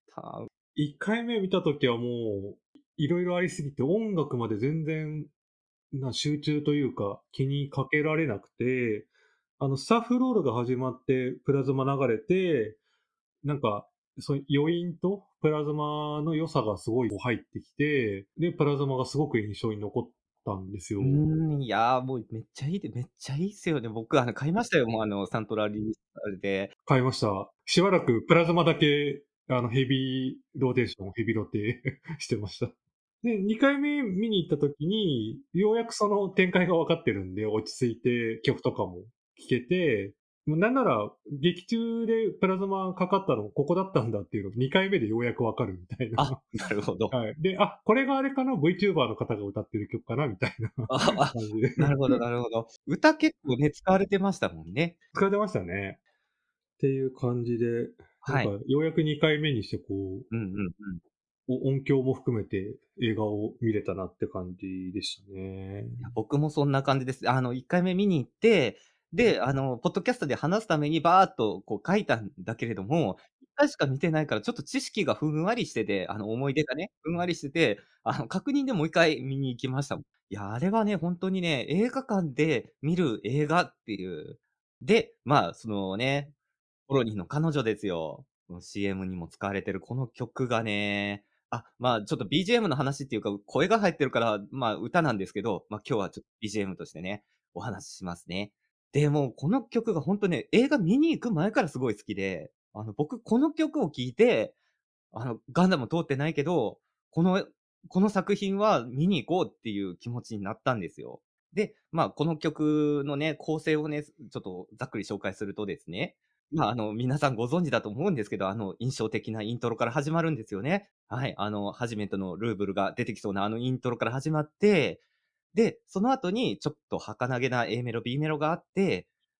いっかいめ見た時はもう、色々ありすぎて、音楽まで全然、な集中というか、気にかけられなくて、あの、スタッフロールが始まってプラズマ流れて、なんか、そういう余韻とプラズマの良さがすごいこう入ってきて、で、プラズマがすごく印象に残ったんですうよ。 ーん、いや、もうめっちゃいいでめっちゃいいっすよね。僕あの、買いましたよ、もうあの、サントラリリースされて。 買いました。しばらくプラズマだけ、あの、ヘビーローテーション、ヘビロテしてました。で、にかいめ見に行った時に、ようやくその展開が分かってるんで、落ち着いて曲とかも聴けて、もうなんなら、劇中でプラズマかかったのここだったんだっていうのにかいめでようやく分かるみたいあ、 な。 なるほど。 はい。で、あ、これがあれかな、VTuber の方が歌ってる曲かなみたいなああ、 感じで。 なるほどなるほど。歌結構ね、使われてましたもんね。 使ってましたね。っていう感じで、なんかはい。 ようやくにかいめにしてこううんうんうん。 お音響も含めて映画を見れたなって感じでしたね。 いや、僕もそんな感じです。あの、いっかいめ見に行って、で、あの、ポッドキャストで話すためにバーっとこう書いたんだけれども、いっかいしか見てないからちょっと知識がふんわりしてて、あの、思い出がね、ふんわりしてて、あの、確認でもういっかい見に行きましたもん。いや、あれはね、ほんとにね、映画館で見る映画っていう。で、まあ、そのね、ポロニーの彼女ですよ。この シーエム にも使われてるこの曲がね、あ、まあ、ちょっと ビージーエム の話っていうか、声が入ってるから、まあ、歌なんですけど、ま、今日はちょっと ビージーエム としてね、お話ししますね。で、もうこの曲がほんとね、映画見に行く前からすごい好きで、あの、僕この曲を聴いて、あの、ガンダム通ってないけど、このこの作品は見に行こうっていう気持ちになったんですよ。で、まあ、この曲のね、構成をね、ちょっとざっくり紹介するとですね、まあ、あの、皆さんご存知だと思うんですけど、あの、印象的なイントロから始まるんですよね。はい、あの、初めてのルーブルが出てきそうなあのイントロから始まって、で、その後にちょっと儚げな A メロ、B メロがあって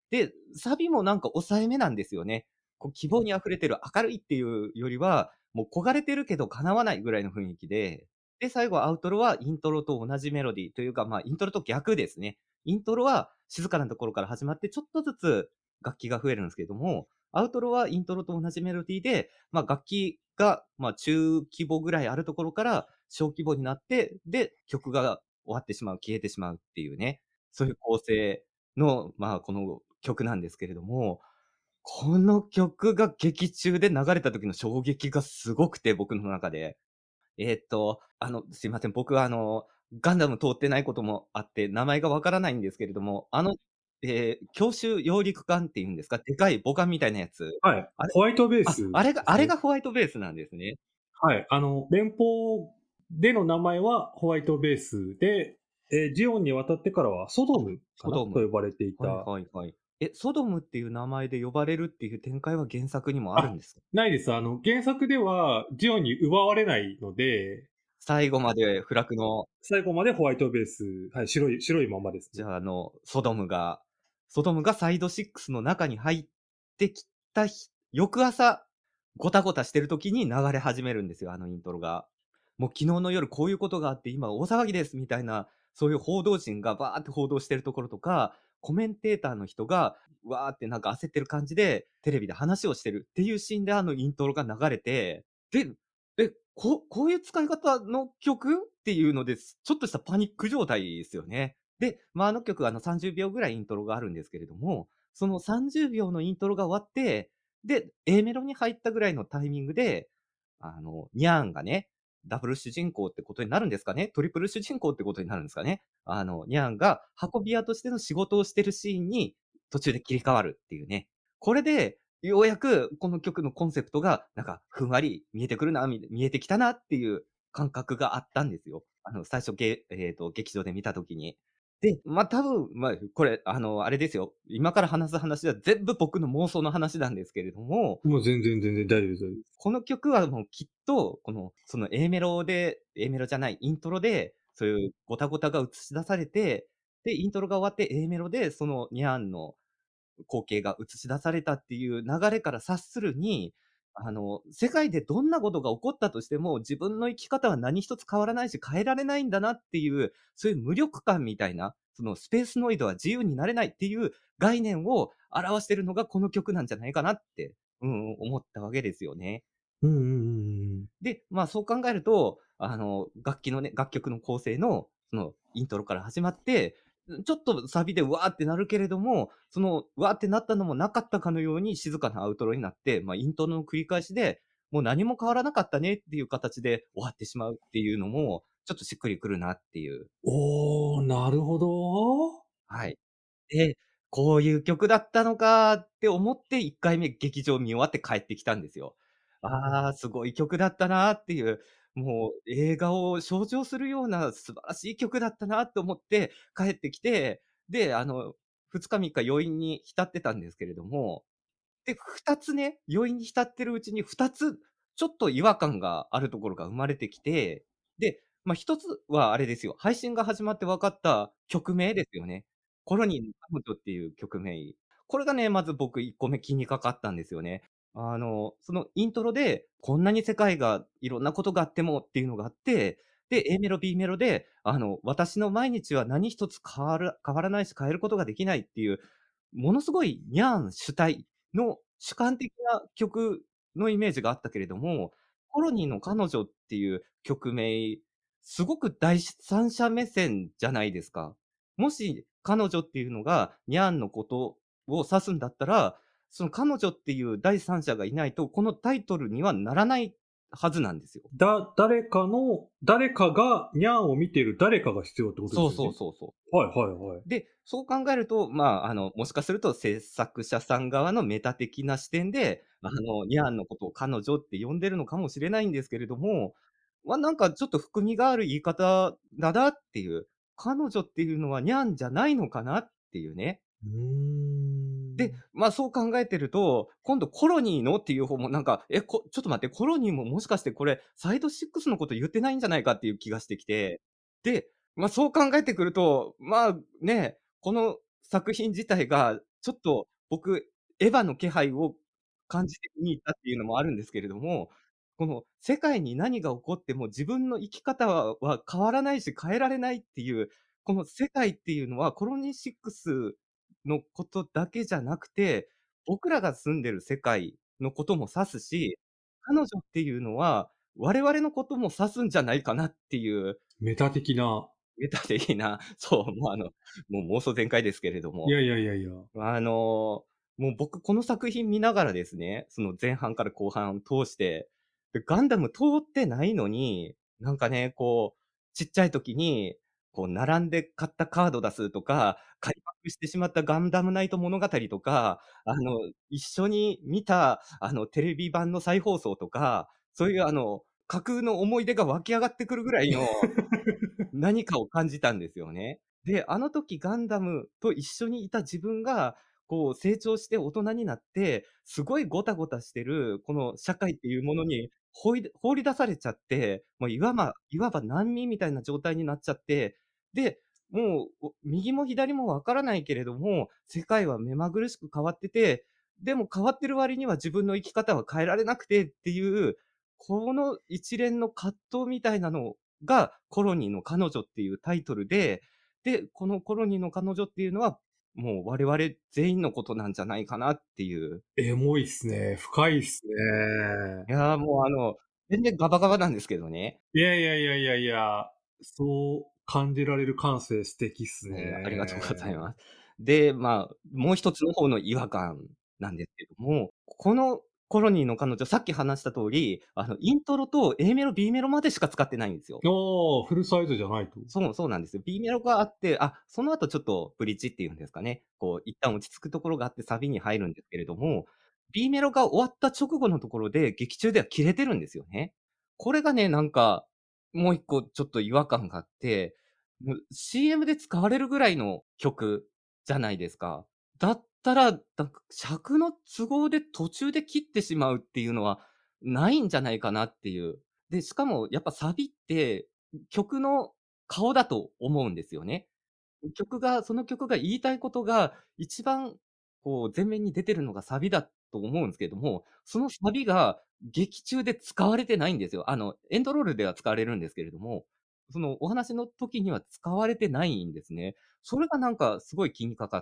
で、サビもなんか抑えめなんですよね。こう希望に溢れてる明るいっていうよりは、もう焦がれてるけど叶わないぐらいの雰囲気で、で、最後アウトロはイントロと同じメロディーというか、まあ、イントロと逆ですね。イントロは静かなところから始まって、ちょっとずつ楽器が増えるんですけれども、アウトロはイントロと同じメロディーで、まあ、楽器が、まあ、中規模ぐらいあるところから小規模になって、で、曲が終わってしまう、消えてしまうっていうね、そういう構成の、まあ、この曲なんですけれども、この曲が劇中で流れた時の衝撃がすごくて、僕の中で。えっと、あの、すいません、僕はあの、ガンダム通ってないこともあって、名前がわからないんですけれども、あの、ええ、強襲揚陸艦っていうんですか、でかい母艦みたいなやつ。 はい。 あれホワイトベースあ、あれがあれですね。 がホワイトベースなんですね。 はい。あの、連邦での名前はホワイトベースで、えージオンに渡ってからはソドあ、 ムかソドム。 なと呼ばれていはいた。 はいはい。え、ソドムっていう名前で呼ばれるっていう展開は原作にもあるんあ、 ですか？ ないです。あの、原作ではジオンに奪われないので、 最後まで不落の、 最後までホワイトベース、はい、白い、白いままですね。 じゃあ、あの、ソドムがソドムがサイドシックスの中に入ってきた日翌朝、ゴタゴタしてる時に流れ始めるんですよ、あのイントロが。もう昨日の夜こういうことがあって今大騒ぎですみたいな、そういう報道陣がバーって報道してるところとか、コメンテーターの人がわーってなんか焦ってる感じで、テレビで話をしてるっていうシーンであのイントロが流れて、で、え、ここういう使い方の曲っていうのです、ちょっとしたパニック状態ですよね。で、まあ、あの曲あのさんじゅうびょうぐらいイントロがあるんですけれども、そのさんじゅうびょうのイントロが終わって、で、A メロに入ったぐらいのタイミングで、あの、ニャーンがね、ダブル主人公ってことになるんですかね？トリプル主人公ってことになるんですかね？あの、ニャーンが運び屋としての仕事をしてるシーンに途中で切り替わるっていうね。これで、ようやくこの曲のコンセプトが、なんかふんわり見えてくるな、み見えてきたなっていう感覚があったんですよ。あの、最初げえっと、劇場で見た時に。で、ま、多分、ま、これ、あの、あれですよ。今から話す話は全部僕の妄想の話なんですけれども、 もう全然全然大丈夫です、大丈夫です。 この曲はもうきっと、この、その A メロで A メロじゃない、イントロで、そういうゴタゴタが映し出されて、で、イントロが終わって A メロでそのニャンの光景が映し出されたっていう流れから察するに、あの、世界でどんなことが起こったとしても、自分の生き方は何一つ変わらないし、変えられないんだなっていう、そういう無力感みたいな、そのスペースノイドは自由になれないっていう概念を表してるのがこの曲なんじゃないかなって、うんうん、思ったわけですよね。 うんうんうんうん。 で、まあ、そう考えると、あの、楽器のね、楽曲の構成の、その、イントロから始まって、ん、ちょっとサビでわーってなるけれども、その、わーってなったのもなかったかのように静かなアウトロになって、まあ、イントロの繰り返しで、もう何も変わらなかったねっていう形で終わってしまうっていうのも、ちょっとしっくりくるなっていう。 おー、なるほど。 はい。で、こういう曲だったのかって思っていっかいめ劇場見終わって帰ってきたんですよ。ああ、すごい曲だったなっていう、もう映画を象徴するような素晴らしい曲だったなと思って帰ってきて、で、あの、ふつかみっか余韻に浸ってたんですけれども、で、ふたつね、余韻に浸ってるうちにふたつ、ちょっと違和感があるところが生まれてきて、で、ま、ひとつはあれですよ、配信が始まって分かった曲名ですよね。コロニーの彼女っていう曲名。これがね、まず僕いっこめ気にかかったんですよね。あの、そのイントロで、こんなに世界がいろんなことがあってもっていうのがあって、で、A メロ、B メロで、あの、私の毎日は何一つ変わる変わらないし変えることができないっていう、ものすごいニャン主体の主観的な曲のイメージがあったけれども、コロニーの彼女っていう曲名、すごく第三者目線じゃないですか。もし彼女っていうのがニャンのことを指すんだったら、その彼女っていう第三者がいないと、このタイトルにはならないはずなんですよ。 だ、誰かの、誰かがニャンを見てる誰かが必要ってことでそうすよね。 そうそうそう。 はいはいはい。 で、そう考えると、まあ、あの、もしかすると制作者さん側のメタ的な視点で、あの、ニャンのことを彼女って呼んでるのかもしれないんですけれども、ま、なんかちょっと含みがある言い方だなっていう、彼女っていうのはニャンじゃないのかなっていうね。 うーで、 ん。 ま、そう考えてると、今度コロニーのっていう方もなんか、え、こちょっと待って、コロニーももしかしてこれ、サイドシックスのこと言ってないんじゃないかっていう気がしてきて、で、ま、そう考えてくると、まあ、ね、この作品自体がちょっと僕、エヴァの気配を感じて見に行ったっていうのもあるんですけれども、この世界に何が起こっても自分の生き方はは変わらないし、変えられないっていう、この世界っていうのはコロニーシックスのことだけじゃなくて、僕らが住んでる世界のことも指すし、彼女っていうのは我々のことも指すんじゃないかなっていうメタ的な。 メタ的な、そう、もうあの、もう妄想全開ですけれども、 いやいやいやいや。 あの、もう僕この作品見ながらですね、その前半から後半通して、で、ガンダム通ってないのに、なんかね、こう、ちっちゃい時に、こう並んで買ったカード出すとか、買いパクしてしまったガンダムナイト物語とか、あの、一緒に見た、あの、テレビ版の再放送とか、そういうあの、架空の思い出が湧き上がってくるぐらいの何かを感じたんですよね。で、あの時ガンダムと一緒にいた自分が、こう成長して大人になって、すごいゴタゴタしてる、この社会っていうものに、ほいで放り出されちゃって、もういわまいわば難民みたいな状態になっちゃって、で、もう、お右も左も分からないけれども、世界は目まぐるしく変わってて、でも変わってる割には自分の生き方は変えられなくてっていう、この一連の葛藤みたいなのが、コロニーの彼女っていうタイトルで、で、このコロニーの彼女っていうのは、もう我々全員のことなんじゃないかなっていう。 エモいっすね。深いっすね。 いや、もうあの、全然ガバガバなんですけどね。 いやいやいやいやいや、そう感じられる感性素敵っすええ、ありがとうございね。 ます。で、まあ、もう一つの方の違和感なんですけども、このコロニーの彼女、さっき話した通り、あの、イントロと A メロ、B メロまでしか使ってないんですよ。 ああ、フルサイズじゃないと。 そう、そうなんですよ。B メロがあって、あ、その後ちょっとブリッジっていうんですかね、こう一旦落ち着くところがあってサビに入るんですけれども、B メロが終わった直後のところで、劇中では切れてるんですよね。これがね、なんか、もう一個ちょっと違和感があって、もう シーエム で使われるぐらいの曲じゃないですか。だったら、なんか尺の都合で途中で切ってしまうっていうのはないんじゃないかなっていう。で、しかもやっぱサビって、曲の顔だと思うんですよね。曲がその曲が言いたいことが一番こう前面に出てるのがサビだと思うんすけども、そのサビが劇中で使われてないんですよ。あの、エンドロールでは使われるんですけれども、そのお話の時には使われてないんですね。それがなんかすごい気にかかって、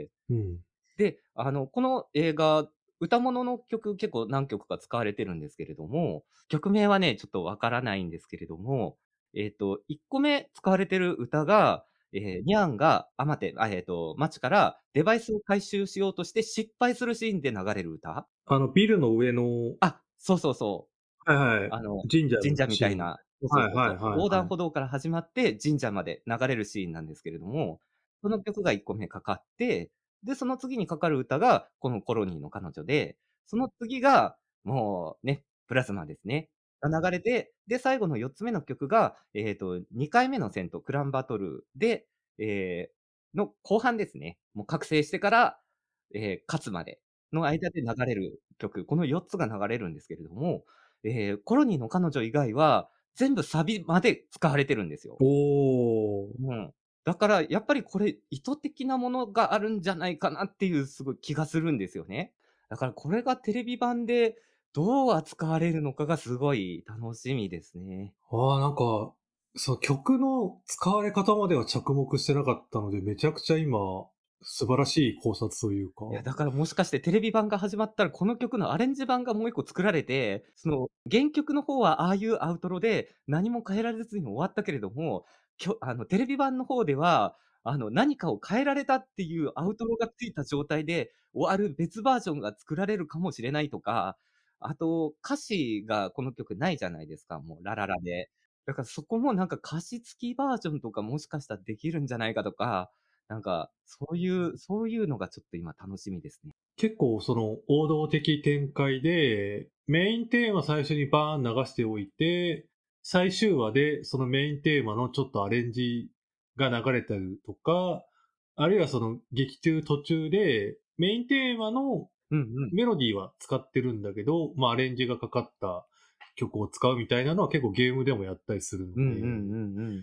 うん。 で、あの、この映画、歌物の曲結構何曲か使われてるんですけれども、曲名はね、ちょっとわからないんですけれども、えっと、いっこめ使われてる歌が、ええ、ニャンが、あ、待って、あ、えっと、街からデバイスを回収しようとして失敗するシーンで流れる歌？ あの、ビルの上の、 あ、そうそうそう。 はいはい、 あの、 神社神社のシーン。 みたいな、そうそうはいはいそうそう、横断はいはい。 歩道から始まって神社まで流れるシーンなんですけれども、その曲がいっこめかかって、で、その次にかかる歌が、このコロニーの彼女で、その次が、もうね、プラズマですね。が流れて、で、最後のよっつめの曲が、えっと、にかいめの戦闘、クランバトルで、ええ、の後半ですね。もう覚醒してから、ええ、勝つまでの間で流れる曲、このよっつが流れるんですけれども、ええ、コロニーの彼女以外は、全部サビまで使われてるんですよ。 おお。 うん。だからやっぱりこれ、意図的なものがあるんじゃないかなっていうすごい気がするんですよね。だからこれがテレビ版でどう扱われるのかがすごい楽しみですね。 ああ、なんか、その曲の使われ方までは着目してなかったので、めちゃくちゃ今、素晴らしい考察というか。 いや、だからもしかしてテレビ版が始まったら、この曲のアレンジ版がもう一個作られて、その原曲の方はああいうアウトロで、何も変えられずに終わったけれども、きょあのテレビ版の方では、あの何かを変えられたっていうアウトロがついた状態で終わる別バージョンが作られるかもしれないとか、あと歌詞がこの曲ないじゃないですか、もうラララで。だからそこもなんか歌詞付きバージョンとかもしかしたらできるんじゃないかとか、なんか、そういうそういうのがちょっと今楽しみですね。 結構その王道的展開で、メインテーマ最初にバーン流しておいて、最終話でそのメインテーマのちょっとアレンジが流れたりとか、あるいはその劇中途中でメインテーマのうんうん。 メロディーは使ってるんだけど、まあアレンジがかかった曲を使うみたいなのは結構ゲームでもやったりするのうんうんで、 うんうん。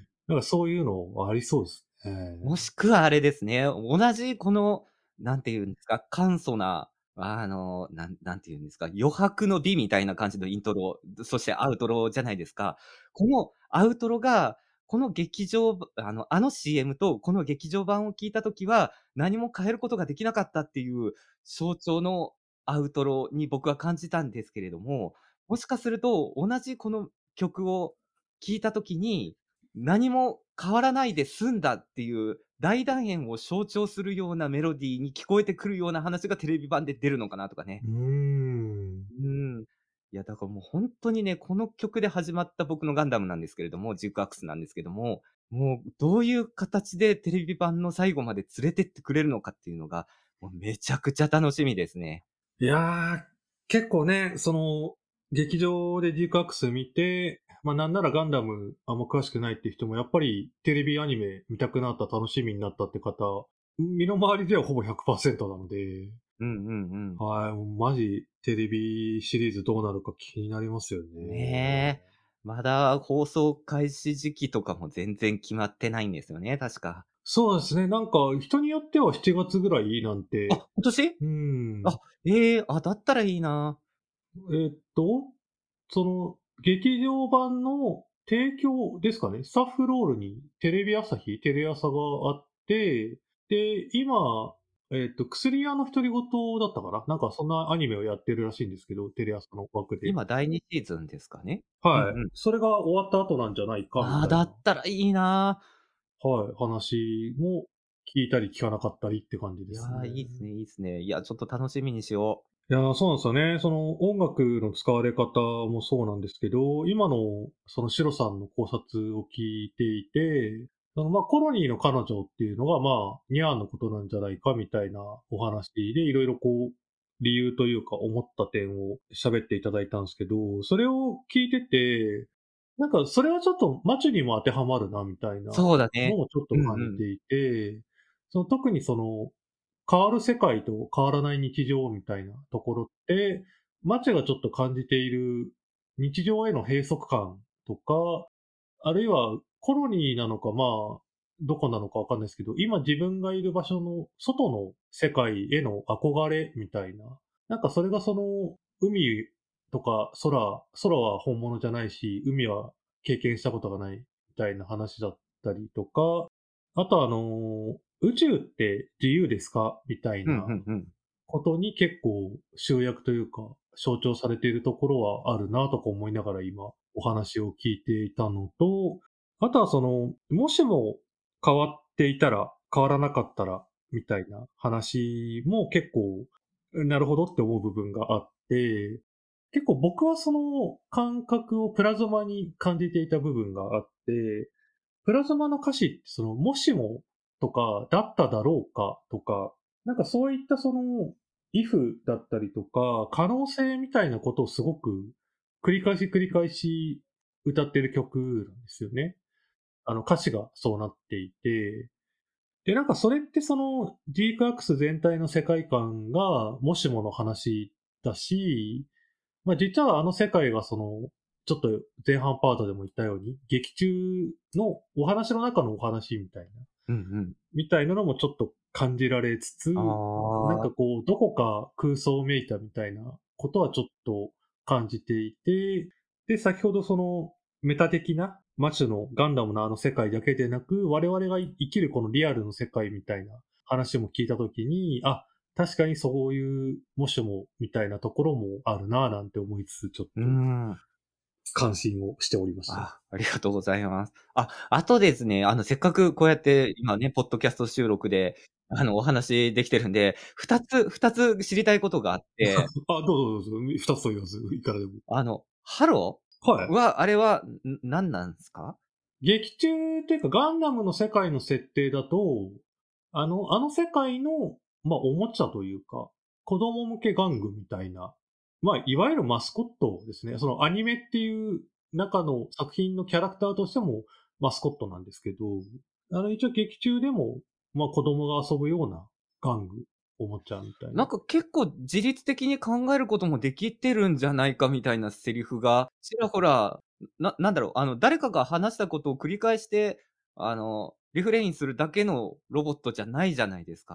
なんかそういうのありそうですね。 もしくはあれですね、同じこのなんて言うんですか、簡素な、あの、なんなんて言うんですか、余白の美みたいな感じのイントロ、そしてアウトロじゃないですか。このアウトロが、この劇場ばあのあの シーエム とこの劇場版を聞いた時は、何も変えることができなかったっていう象徴のアウトロに僕は感じたんですけれども、もしかすると同じこの曲を聴いた時に、何も変わらないで済んだっていう大団円を象徴するようなメロディーに聞こえてくるような話がテレビ版で出るのかなとかね。 うーん。 うーん。いや、だからもうほんとにね、この曲で始まった僕のガンダムなんですけれども、ジークアクスなんですけども、もうどういう形でテレビ版の最後まで連れてってくれるのかっていうのが、もうめちゃくちゃ楽しみですね。 いや、結構ね、その、劇場で ディークアックス見て、ま、なんならガンダムあんま詳しくないっていう人もやっぱりテレビアニメ見たくなった、楽しみになったって方、身の回りではほぼひゃくパーセントなので、 うんうんうん。 はい、もうマジテレビシリーズどうなるか気になりますよね。 ねえ。まだ放送開始時期とかも全然決まってないんですよね、確か。 そうですね、なんか人によってはしちがつぐらいなんて、 あ、今年？ うーん。 あ、ええ、あ、だったらいいな。 えっと、その、劇場版の提供ですかね、スタッフロールにテレビ朝日、テレ朝があって、で、今、えっと、薬屋の独り言だったかな、なんかそんなアニメをやってるらしいんですけど、テレ朝の枠で。 今だいにシーズンですかね？うんはい。 うん。 それが終わった後なんじゃないかみああ、 たいな、 だったらいいな。 はい、話も聞いたり聞かなかったりって感じですね。 いや、いいっすねいいっすね。いや、ちょっと楽しみにしよう。 いや、そうなんですよね。その音楽の使われ方もそうなんですけど、今のそのシロさんの考察を聞いていて、あの、ま、コロニーの彼女っていうのが、まあ、ニャンのことなんじゃないかみたいなお話で、いろいろこう、理由というか思った点を喋っていただいたんですけど、それを聞いてて、なんかそれはちょっとマチュにも当てはまるなみたいなそうだね。 のをちょっとうんうん。 感じていて、その特にその変わる世界と変わらない日常みたいなところって、マチェがちょっと感じている日常への閉塞感とか、あるいはコロニーなのか、まあ、どこなのかわかんないですけど、今自分がいる場所の外の世界への憧れみたいな、なんかそれがその海とか空、空は本物じゃないし、海は経験したことがないみたいな話だったりとか、あとあの、宇宙って自由ですかみたいうん、 なうんうん。 ことに結構集約というか、象徴されているところはあるなとか思いながら今お話を聞いていたのと、あとはその、もしも変わっていたら、変わらなかったら、みたいな話も結構、なるほどって思う部分があって、結構僕はその感覚をプラズマに感じていた部分があって、プラズマの歌詞って、その、もしもとか、だっただろうかとか、なんかそういったその、if だったりとか、可能性みたいなことをすごく繰り返し繰り返し歌ってる曲なんですよね。あの歌詞がそうなっていて、で、なんかそれってその ジークアックス 全体の世界観がもしもの話だし、まあ、実はあの世界がその、ちょっと前半パートでも言ったように、劇中のお話の中のお話みたいな、 うんうん。 みたいなのもちょっと感じられつつ、 あなんかあ。 こう、どこか空想めいたみたいなことはちょっと感じていて、で、先ほどそのメタ的なマチュのガンダムのあの世界だけでなく、我々が生きるこのリアルの世界みたいな話も聞いたときに、あ、確かにそういう、もしもみたいなところもあるなぁなんて思いつつ、ちょっうーとん。 感心をしておりました。 あ、ありがとうございます。あ、あとですね、あの、せっかくこうやって今ね、ポッドキャスト収録で、あの、お話できてるんで、ふたつふたつ知りたいことがあって、 あ、どうぞどうぞ、二つと言わず、いかがでも。 あの、ハロはい。 は、あれは、んなんなんすか？ 劇中っていうか、ガンダムの世界の設定だと、あの、あの世界の、まあ、おもちゃというか、子供向け玩具みたいな、まあ、いわゆるマスコットですね。そのアニメっていう中の作品のキャラクターとしてもマスコットなんですけど、あの、一応劇中でも、まあ、子供が遊ぶような玩具、おもちゃみたいな。 なんか結構自律的に考えることもできてるんじゃないかみたいなセリフがちらほら、ななんだろう、あの、誰かが話したことを繰り返して、あの、リフレインするだけのロボットじゃないじゃないですか。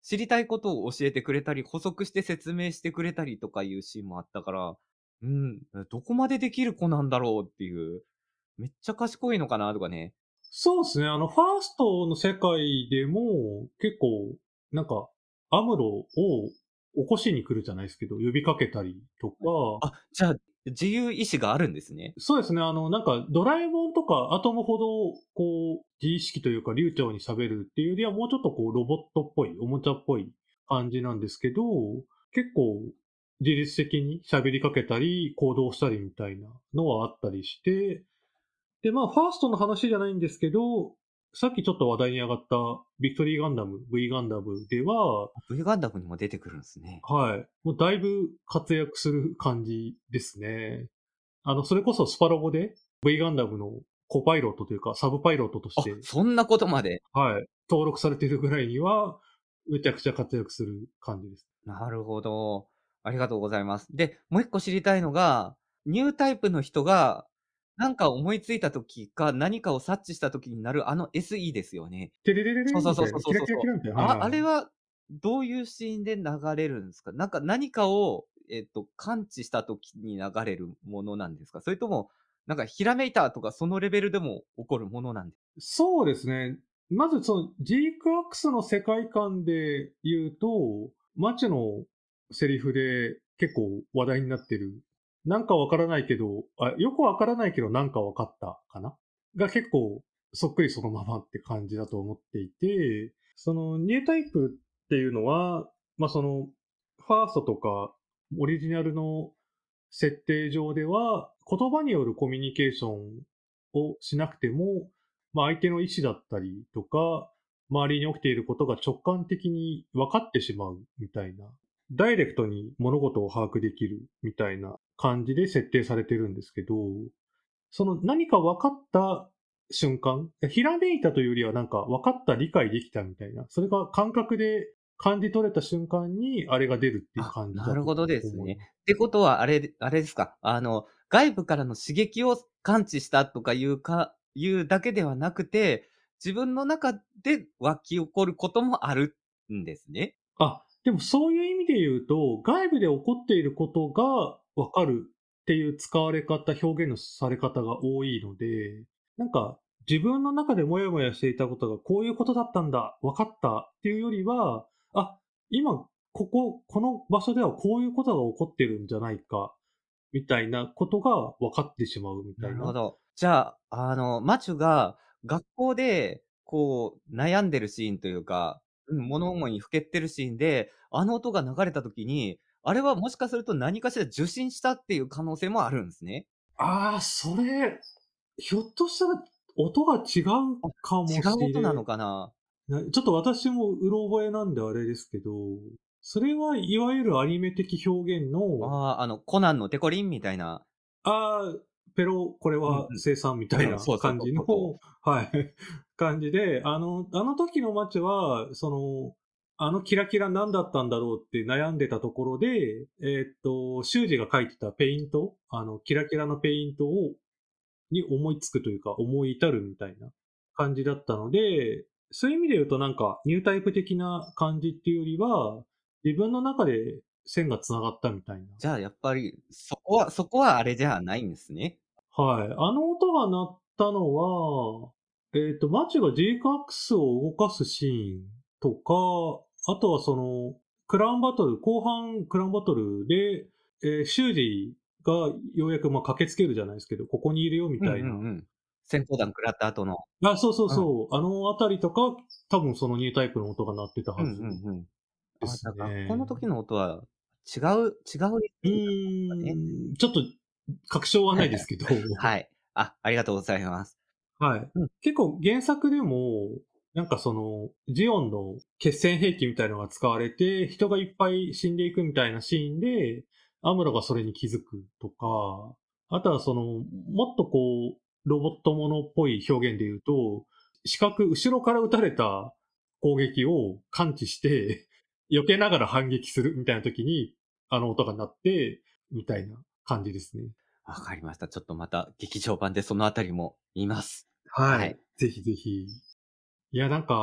知りたいことを教えてくれたり、補足して説明してくれたりとかいうシーンもあったから、うん、どこまでできる子なんだろうっていう、めっちゃ賢いのかなとかね。 そうですね、あの、ファーストの世界でも、結構、なんか、アムロを起こしに来るじゃないですけど、呼びかけたりとか、 あ、じゃあ、自由意志があるんですね。 そうですね、あの、なんか、ドラえもんとかアトムほど、こう、自意識というか流暢に喋るっていうよりは、もうちょっとこう、ロボットっぽい、おもちゃっぽい感じなんですけど、結構、自律的に喋りかけたり、行動したりみたいなのはあったりして、で、まあ、ファーストの話じゃないんですけど、さっきちょっと話題に上がったビクトリーガンダム、V ガンダムでは、 V ガンダムにも出てくるんですね。 はい、もうだいぶ活躍する感じですね。あの、それこそスパロボで V ガンダムのコパイロットというか、サブパイロットとしあ、 て、 そんなことまで。 はい、登録されているぐらいには、めちゃくちゃ活躍する感じです。 なるほど。ありがとうございます。で、もう一個知りたいのが、ニュータイプの人が、なんか思いついた時か、何かを察知した時になるあの エスイー ですよね。 テレレレレそうそうそうンみたいな、キラそうそうそう。 キラキラみたいな、 あ、 はい。 あれはどういうシーンで流れるんですか？なんか何かを、えっと、感知した時に流れるものなんですか？それとも、なんかひらめいたとかそのレベルでも起こるものなんでそうですね。まずそのジークアックスの世界観で言うと、マチのセリフで結構話題になってる、なんかわからないけど、あ、よくわからないけどなんかわかったかなが結構そっくりそのままって感じだと思っていて、そのニュータイプっていうのは、まあその、ファーストとかオリジナルの設定上では、言葉によるコミュニケーションをしなくても、まあ、相手の意思だったりとか、周りに起きていることが直感的に分かってしまうみたいな、ダイレクトに物事を把握できるみたいな感じで設定されてるんですけど、その何か分かった瞬間、ひらめいたというよりはなんか分かった、理解できたみたいな、それが感覚で感じ取れた瞬間にあれが出るっていうあ、 感じだとなるほどですね。 思います。 ってことはあれであれですか、あの、外部からの刺激を感知したとかいうかいうだけではなくて、自分の中で湧き起こることもあるんですね。 あ、でもそういう意味で言うと、外部で起こっていることが分かるっていう使われ方、表現のされ方が多いので、なんか自分の中でモヤモヤしていたことがこういうことだったんだ、分かったっていうよりは、あ、今ここ、この場所ではこういうことが起こってるんじゃないか、みたいなことが分かってしまうみたいな。 なるほど。じゃあ、あの、マチュが学校で、こう、悩んでるシーンというか、うん、物思いにふけってるシーンで、あの音が流れた時に、あれはもしかすると何かしら受信したっていう可能性もあるんですね。 ああ、それ、ひょっとしたら音が違うあ、 かも違う音なのしれかな？ なちょっと私もうろ覚えなんであれですけど、それはいわゆるアニメ的表現の、 ああ、あの、コナンのテコリンみたいな。 ああ、ペロ、これはうんうん。 生産みたいペロ、そうそうな感じの、 そうそうそう。 はい、感じで、あの、あの時の街は、その、あのキラキラ何だったんだろうって悩んでたところで、えーっと、修二が描いてたペイント、あの、キラキラのペイントをに思いつくというか、思い至るみたいな感じだったので、そういう意味で言うとなんかニュータイプ的な感じっていうよりは、自分の中で線が繋がったみたいな。 じゃあやっぱり、そこはそこはあれじゃないんですね。 はい。あの音が鳴ったのは、えっと、マチが ジーエックス を動かすシーンとか、あとはその、クラウンバトル、後半クラウンバトルで、えー、修二がようやくまあ駆けつけるじゃないですけど、ここにいるよみうんたいな。 うんうん。戦闘弾食らった後の。 あ、そうそううん。 そう。あのあたりとか、多分そのニュータイプの音が鳴ってたうんはずうんうん。あ、じですゃあ学校ね。 の時の音は違う違う エスイー だったんうですかね。 ーん、ちょっと確証はないですけど、 はい。あ、ありがとうございます。 はい。 うん。 結構原作でも、なんかその、ジオンの決戦兵器みたいのが使われて、人がいっぱい死んでいくみたいなシーンで、アムロがそれに気づくとか、あとはその、もっとこう、ロボットものっぽい表現で言うと、四角、後ろから撃たれた攻撃を感知して、避けながら反撃するみたいな時に、あの音が鳴って、みたいな感じですね。 わかりました。ちょっとまた劇場版でそのあたりも見ます。はい。 はい。ぜひぜひ。いや、なんか、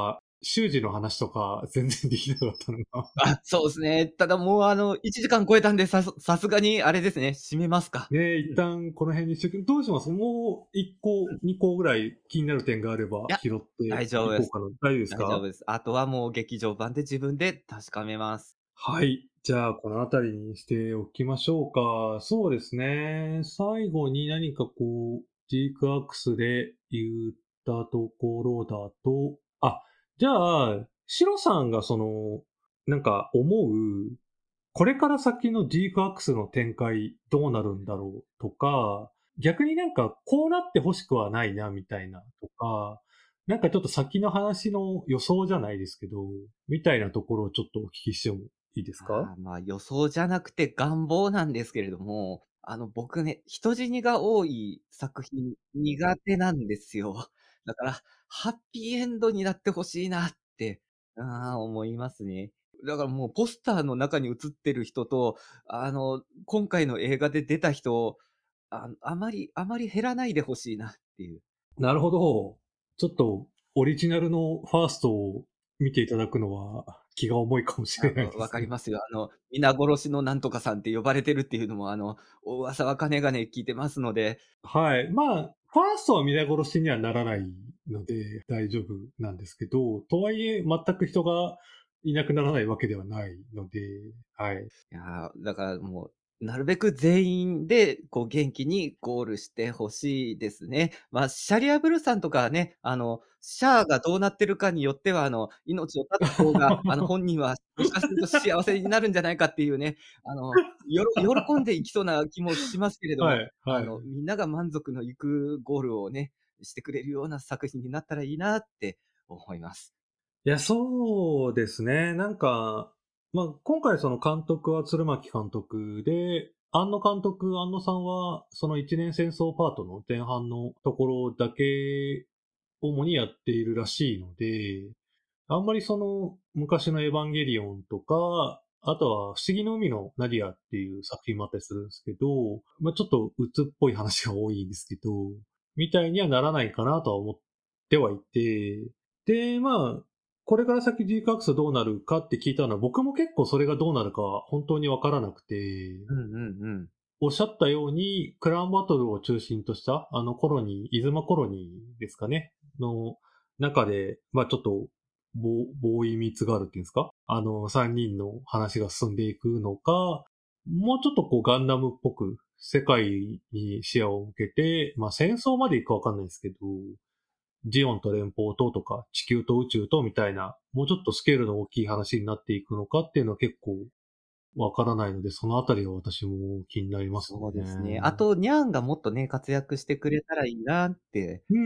習字の話とか全然できなかったのが。 あ、そうですね。ただもうあの、いちじかん超えたんで、さすさすがにあれですね、締めますか。 ね、 うん。 一旦この辺にしとくどうします？もういっこ、 うん。 にこぐらい気になる点があればいや、 拾って大丈夫です。 いこうかな。大丈夫ですか？ 大丈夫です。あとはもう劇場版で自分で確かめます。 はい。じゃあ、この辺りにしておきましょうか。そうですね。最後に何かこう、ジークアクスで言ったところだと、あ、じゃあ、シロさんがその、なんか思う、これから先の ジークアクスの展開どうなるんだろうとか、逆になんかこうなって欲しくはないなみたいなとか、なんかちょっと先の話の予想じゃないですけど、みたいなところをちょっとお聞きしてもいいですか？ ああ、まあ、予想じゃなくて願望なんですけれども、あの、僕ね、人死にが多い作品苦手なんですよ。だから、ハッピーエンドになって欲しいなって、ああ、思いますね。だからもうポスターの中に写ってる人と、あの、今回の映画で出た人、ああまりあまり減らないで欲しいなっていう。 なるほど。ちょっとオリジナルのファーストを見ていただくのは気が重いかもしあ、 れないわ分ですね。 かりますよ。あの、皆殺しのなんとかさんって呼ばれてるっていうのも、あの、お噂はかねがね聞いてますので、 はい。まあ、ファーストは皆殺しにはならないので大丈夫なんですけど、とはいえ全く人がいなくならないわけではないので、はい。 いやー、だからもう、なるべく全員で、こう元気にゴールして欲しいですね。まあ、シャリア・ブルさんとかはね、あの、シャアがどうなってるかによっては、あの、命を絶った方が、あの、本人はもしかすると幸せになるんじゃないかっていうね、あの、よろ喜んでいきそうな気もしますけれども、 はい、はい。 あの、みんなが満足のいくゴールをね、してくれるような作品になったらいいなって思います。 いや、そうですね。なんか、まあ、今回その監督は鶴巻監督で、庵野監督、庵野さんは、その一年戦争パートの前半のところだけ主にやっているらしいので、あんまりその昔のエヴァンゲリオンとか、あとは不思議の海のナディアっていう作品もあったりするんですけど、まあ、ちょっと鬱っぽい話が多いんですけど、みたいにはならないかなとは思ってはいて、で、まあ、これから先 ジーカックス どうなるかって聞いたのは、僕も結構それがどうなるか本当にわからなくて、 うんうんうん。 おっしゃったように、クラウンバトルを中心とした、あのコロニー、イズマコロニーですかね、の中で、まあちょっと、ボボーイミーツガールっていうんですかあの、三人の話が進んでいくのか、もうちょっとこうガンダムっぽく、世界に視野を向けて、まあ戦争までいくかわかんないですけど、ジオンと連邦ととか、地球と宇宙とみたいな、もうちょっとスケールの大きい話になっていくのかっていうのは結構わからないので、そのあたりは私も気になりますそうですね。あね。 と、ニャンがもっとね、活躍してくれたらいいなって。 うん。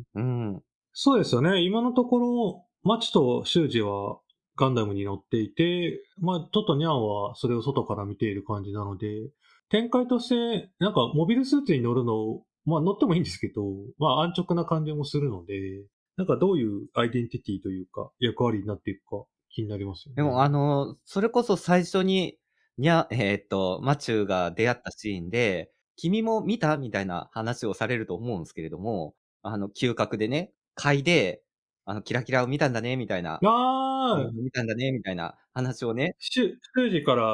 うん。 そうですよね。今のところ、マチとシュウジはガンダムに乗っていて、まあ、ちょっとニャンはそれを外から見ている感じなので、展開として、なんかモビルスーツに乗るの、まあ乗ってもいいんですけど、まあ安直な感じもするので、なんかどういうアイデンティティというか、役割になっていくか気になりますよね。 でも、あの、それこそ最初に、にゃえっと、マチューが出会ったシーンで、君も見た？みたいな話をされると思うんすけれども、あの、嗅覚でね、嗅いで、あの、キラキラを見たんだねみたいな、 ああ、 見たんだねみたいな話をね、 シュ、シュウジから、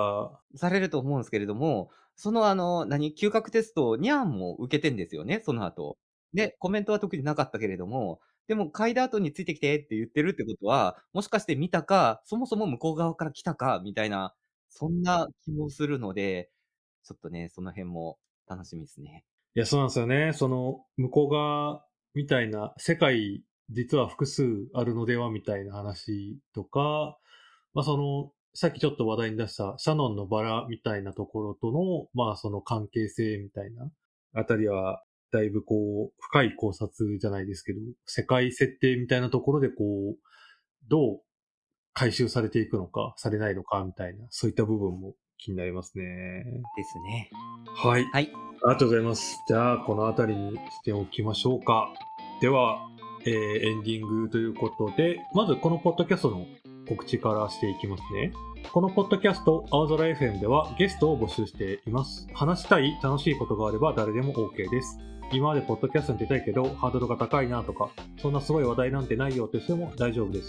されると思うんすけれども、その、あの、何、嗅覚テストをニャンも受けてんですよね、その後。で、コメントは特になかったけれども、でも嗅いだ後についてきてって言ってるってことは、もしかして見たか、そもそも向こう側から来たかみたいな、そんな気もするので、ちょっとね、その辺も楽しみですね。 いや、そうなんですよね。その、向こう側みたいな、世界、実は複数あるのではみたいな話とか、まあその、さっきちょっと話題に出したシャノンのバラみたいなところとの、まあその関係性みたいなあたりは、だいぶこう、深い考察じゃないですけど、世界設定みたいなところでこう、どう回収されていくのか、されないのかみたいな、そういった部分も気になりますね。 ですね。 はい。 はい。 ありがとうございます。じゃあ、この辺りにしておきましょうか。では、えーエンディングということで、まずこのポッドキャストの告知からしていきますね。このポッドキャスト、青空 エフエム ではゲストを募集しています。話したい、楽しいことがあれば誰でも OK です。今までポッドキャストに出たいけど、ハードルが高いなとか、そんなすごい話題なんてないよとしても大丈夫です。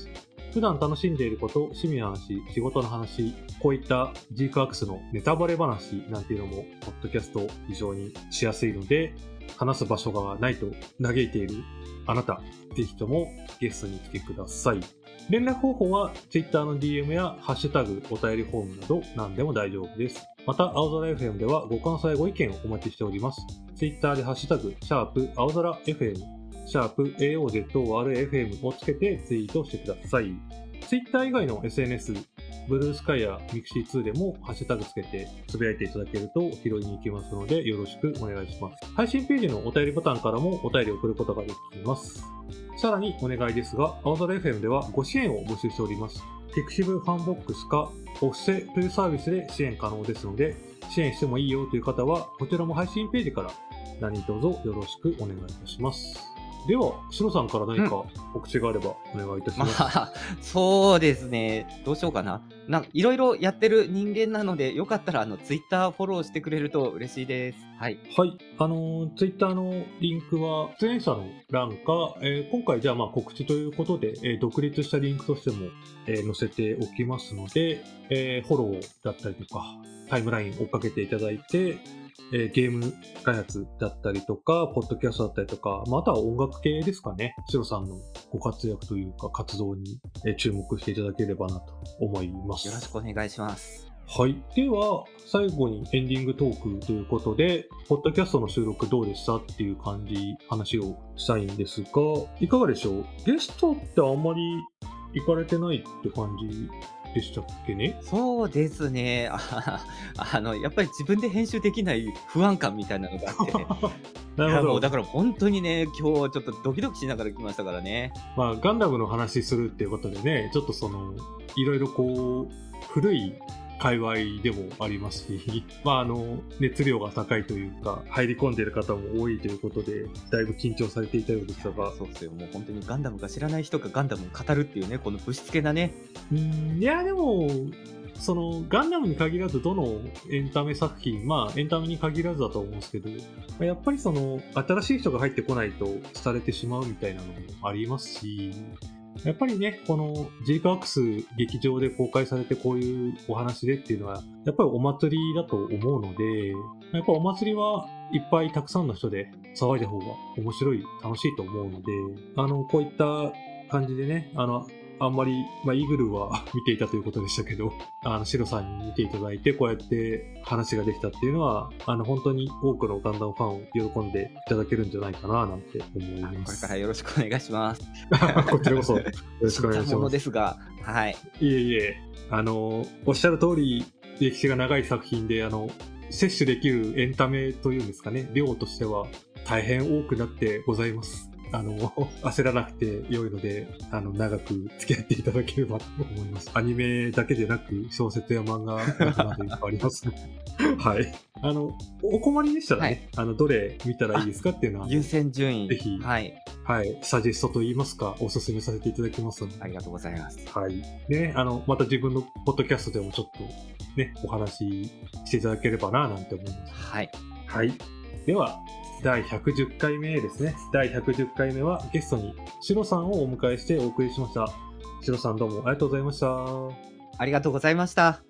普段楽しんでいること、趣味の話、仕事の話、こういった ジークワークス のネタバレ話なんていうのも、ポッドキャスト非常にしやすいので、話す場所がないと嘆いているあなた、ぜひともゲストに来てください。連絡方法は Twitter の ディーエム やハッシュタグお便りフォームなど何でも大丈夫です。また、青空 エフエム ではご感想やご意見をお待ちしております。Twitter でハッシュタグ、シャープ青空 エフエム、シャープ エーオーゼットオーアールエフエム をつけてツイートしてください。Twitter 以外の エスエヌエス、ブルースカイやミクシーツーでもハッシュタグつけてつぶやいていただけると拾いに行きますのでよろしくお願いします。配信ページのお便りボタンからもお便りを送ることができます。さらにお願いですが、青空 エフエム ではご支援を募集しております。ピクシブファンボックスかオフセというサービスで支援可能ですので、支援してもいいよという方はこちらも配信ページから何卒よろしくお願いいたします。では、シロさんから何か告知があればお願いいたします。 まあ、そうですね。どうしようかな。なんいろいろやってる人間なので、よかったらあのツイッターフォローしてくれると嬉しいです。はい。 はい。あの、ツイッターのリンクは出演者の欄か、えー今回じゃあまあ告知ということで、えー独立したリンクとしても、えー載せておきますので、えーフォローだったりとか、タイムライン追っかけていただいて、えーゲーム開発だったりとか、ポッドキャストだったりとか、または音楽系ですかね。シロさんのご活躍というか活動に、えー注目していただければなと思います。 よろしくお願いします。 はい。では、最後にエンディングトークということで、ポッドキャストの収録どうでしたっていう感じ、話をしたいんですが、いかがでしょう？ゲストってあんまり行かれてないって感じでしたっけね？ そうですね。ああの、やっぱり自分で編集できない不安感みたいなのがあって、いや、 なるほど。 もうだから本当にね、今日ちょっとドキドキしながら来ましたからね。 まあ、ガンダムの話するっていうことでね、ちょっとその、いろいろこう、古い界隈でもありますし、まあ、あの、熱量が高いというか、入り込んでいる方も多いということで、だいぶ緊張されていたようでしたが、 そうですよ。もう本当にガンダムが知らない人がガンダムを語るっていうね、このぶしつけなね。 うーん、いや、でも、その、ガンダムに限らず、どのエンタメ作品、まあ、エンタメに限らずだと思うんですけど、やっぱりその、新しい人が入ってこないと、廃れてしまうみたいなのもありますし、やっぱりね、この ジークワークス 劇場で公開されてこういうお話でっていうのは、やっぱりお祭りだと思うので、やっぱお祭りはいっぱいたくさんの人で騒いだ方が面白い、楽しいと思うので、あの、こういった感じでね、あの、あんまり、まあ、イーグルは見ていたということでしたけど、あの、シロさんに見ていただいて、こうやって話ができたっていうのは、あの、本当に多くのガンダムファンを喜んでいただけるんじゃないかな、なんて思いまこれす。 からよろしくお願いします。 こちらこそ、よろしくお願いし知ったものます。 ですが、はい。 いえいえ、あの、おっしゃる通り、歴史が長い作品で、あの、摂取できるエンタメというんですかね、量としては大変多くなってございます。あの、焦らなくて良いので、あの、長く付き合っていただければと思います。アニメだけでなく、小説や漫画などいっぱいあります。はい。あの、お困りでしたらね、あの、どれ見たらいいですかっていうのは、 優先順位。 ぜひはい。 はい、サジェストといいますか、お勧めさせていただきますので。 ありがとうございます。 はい。でね、あの、また自分のポッドキャストでもちょっとね、お話ししていただければな、なんて思います。 はい。 はい。では、だいひゃくじゅっかいめですね。だいひゃくじゅっかいめはゲストにシロさんをお迎えしてお送りしました。シロさんどうもありがとうございました。 ありがとうございました。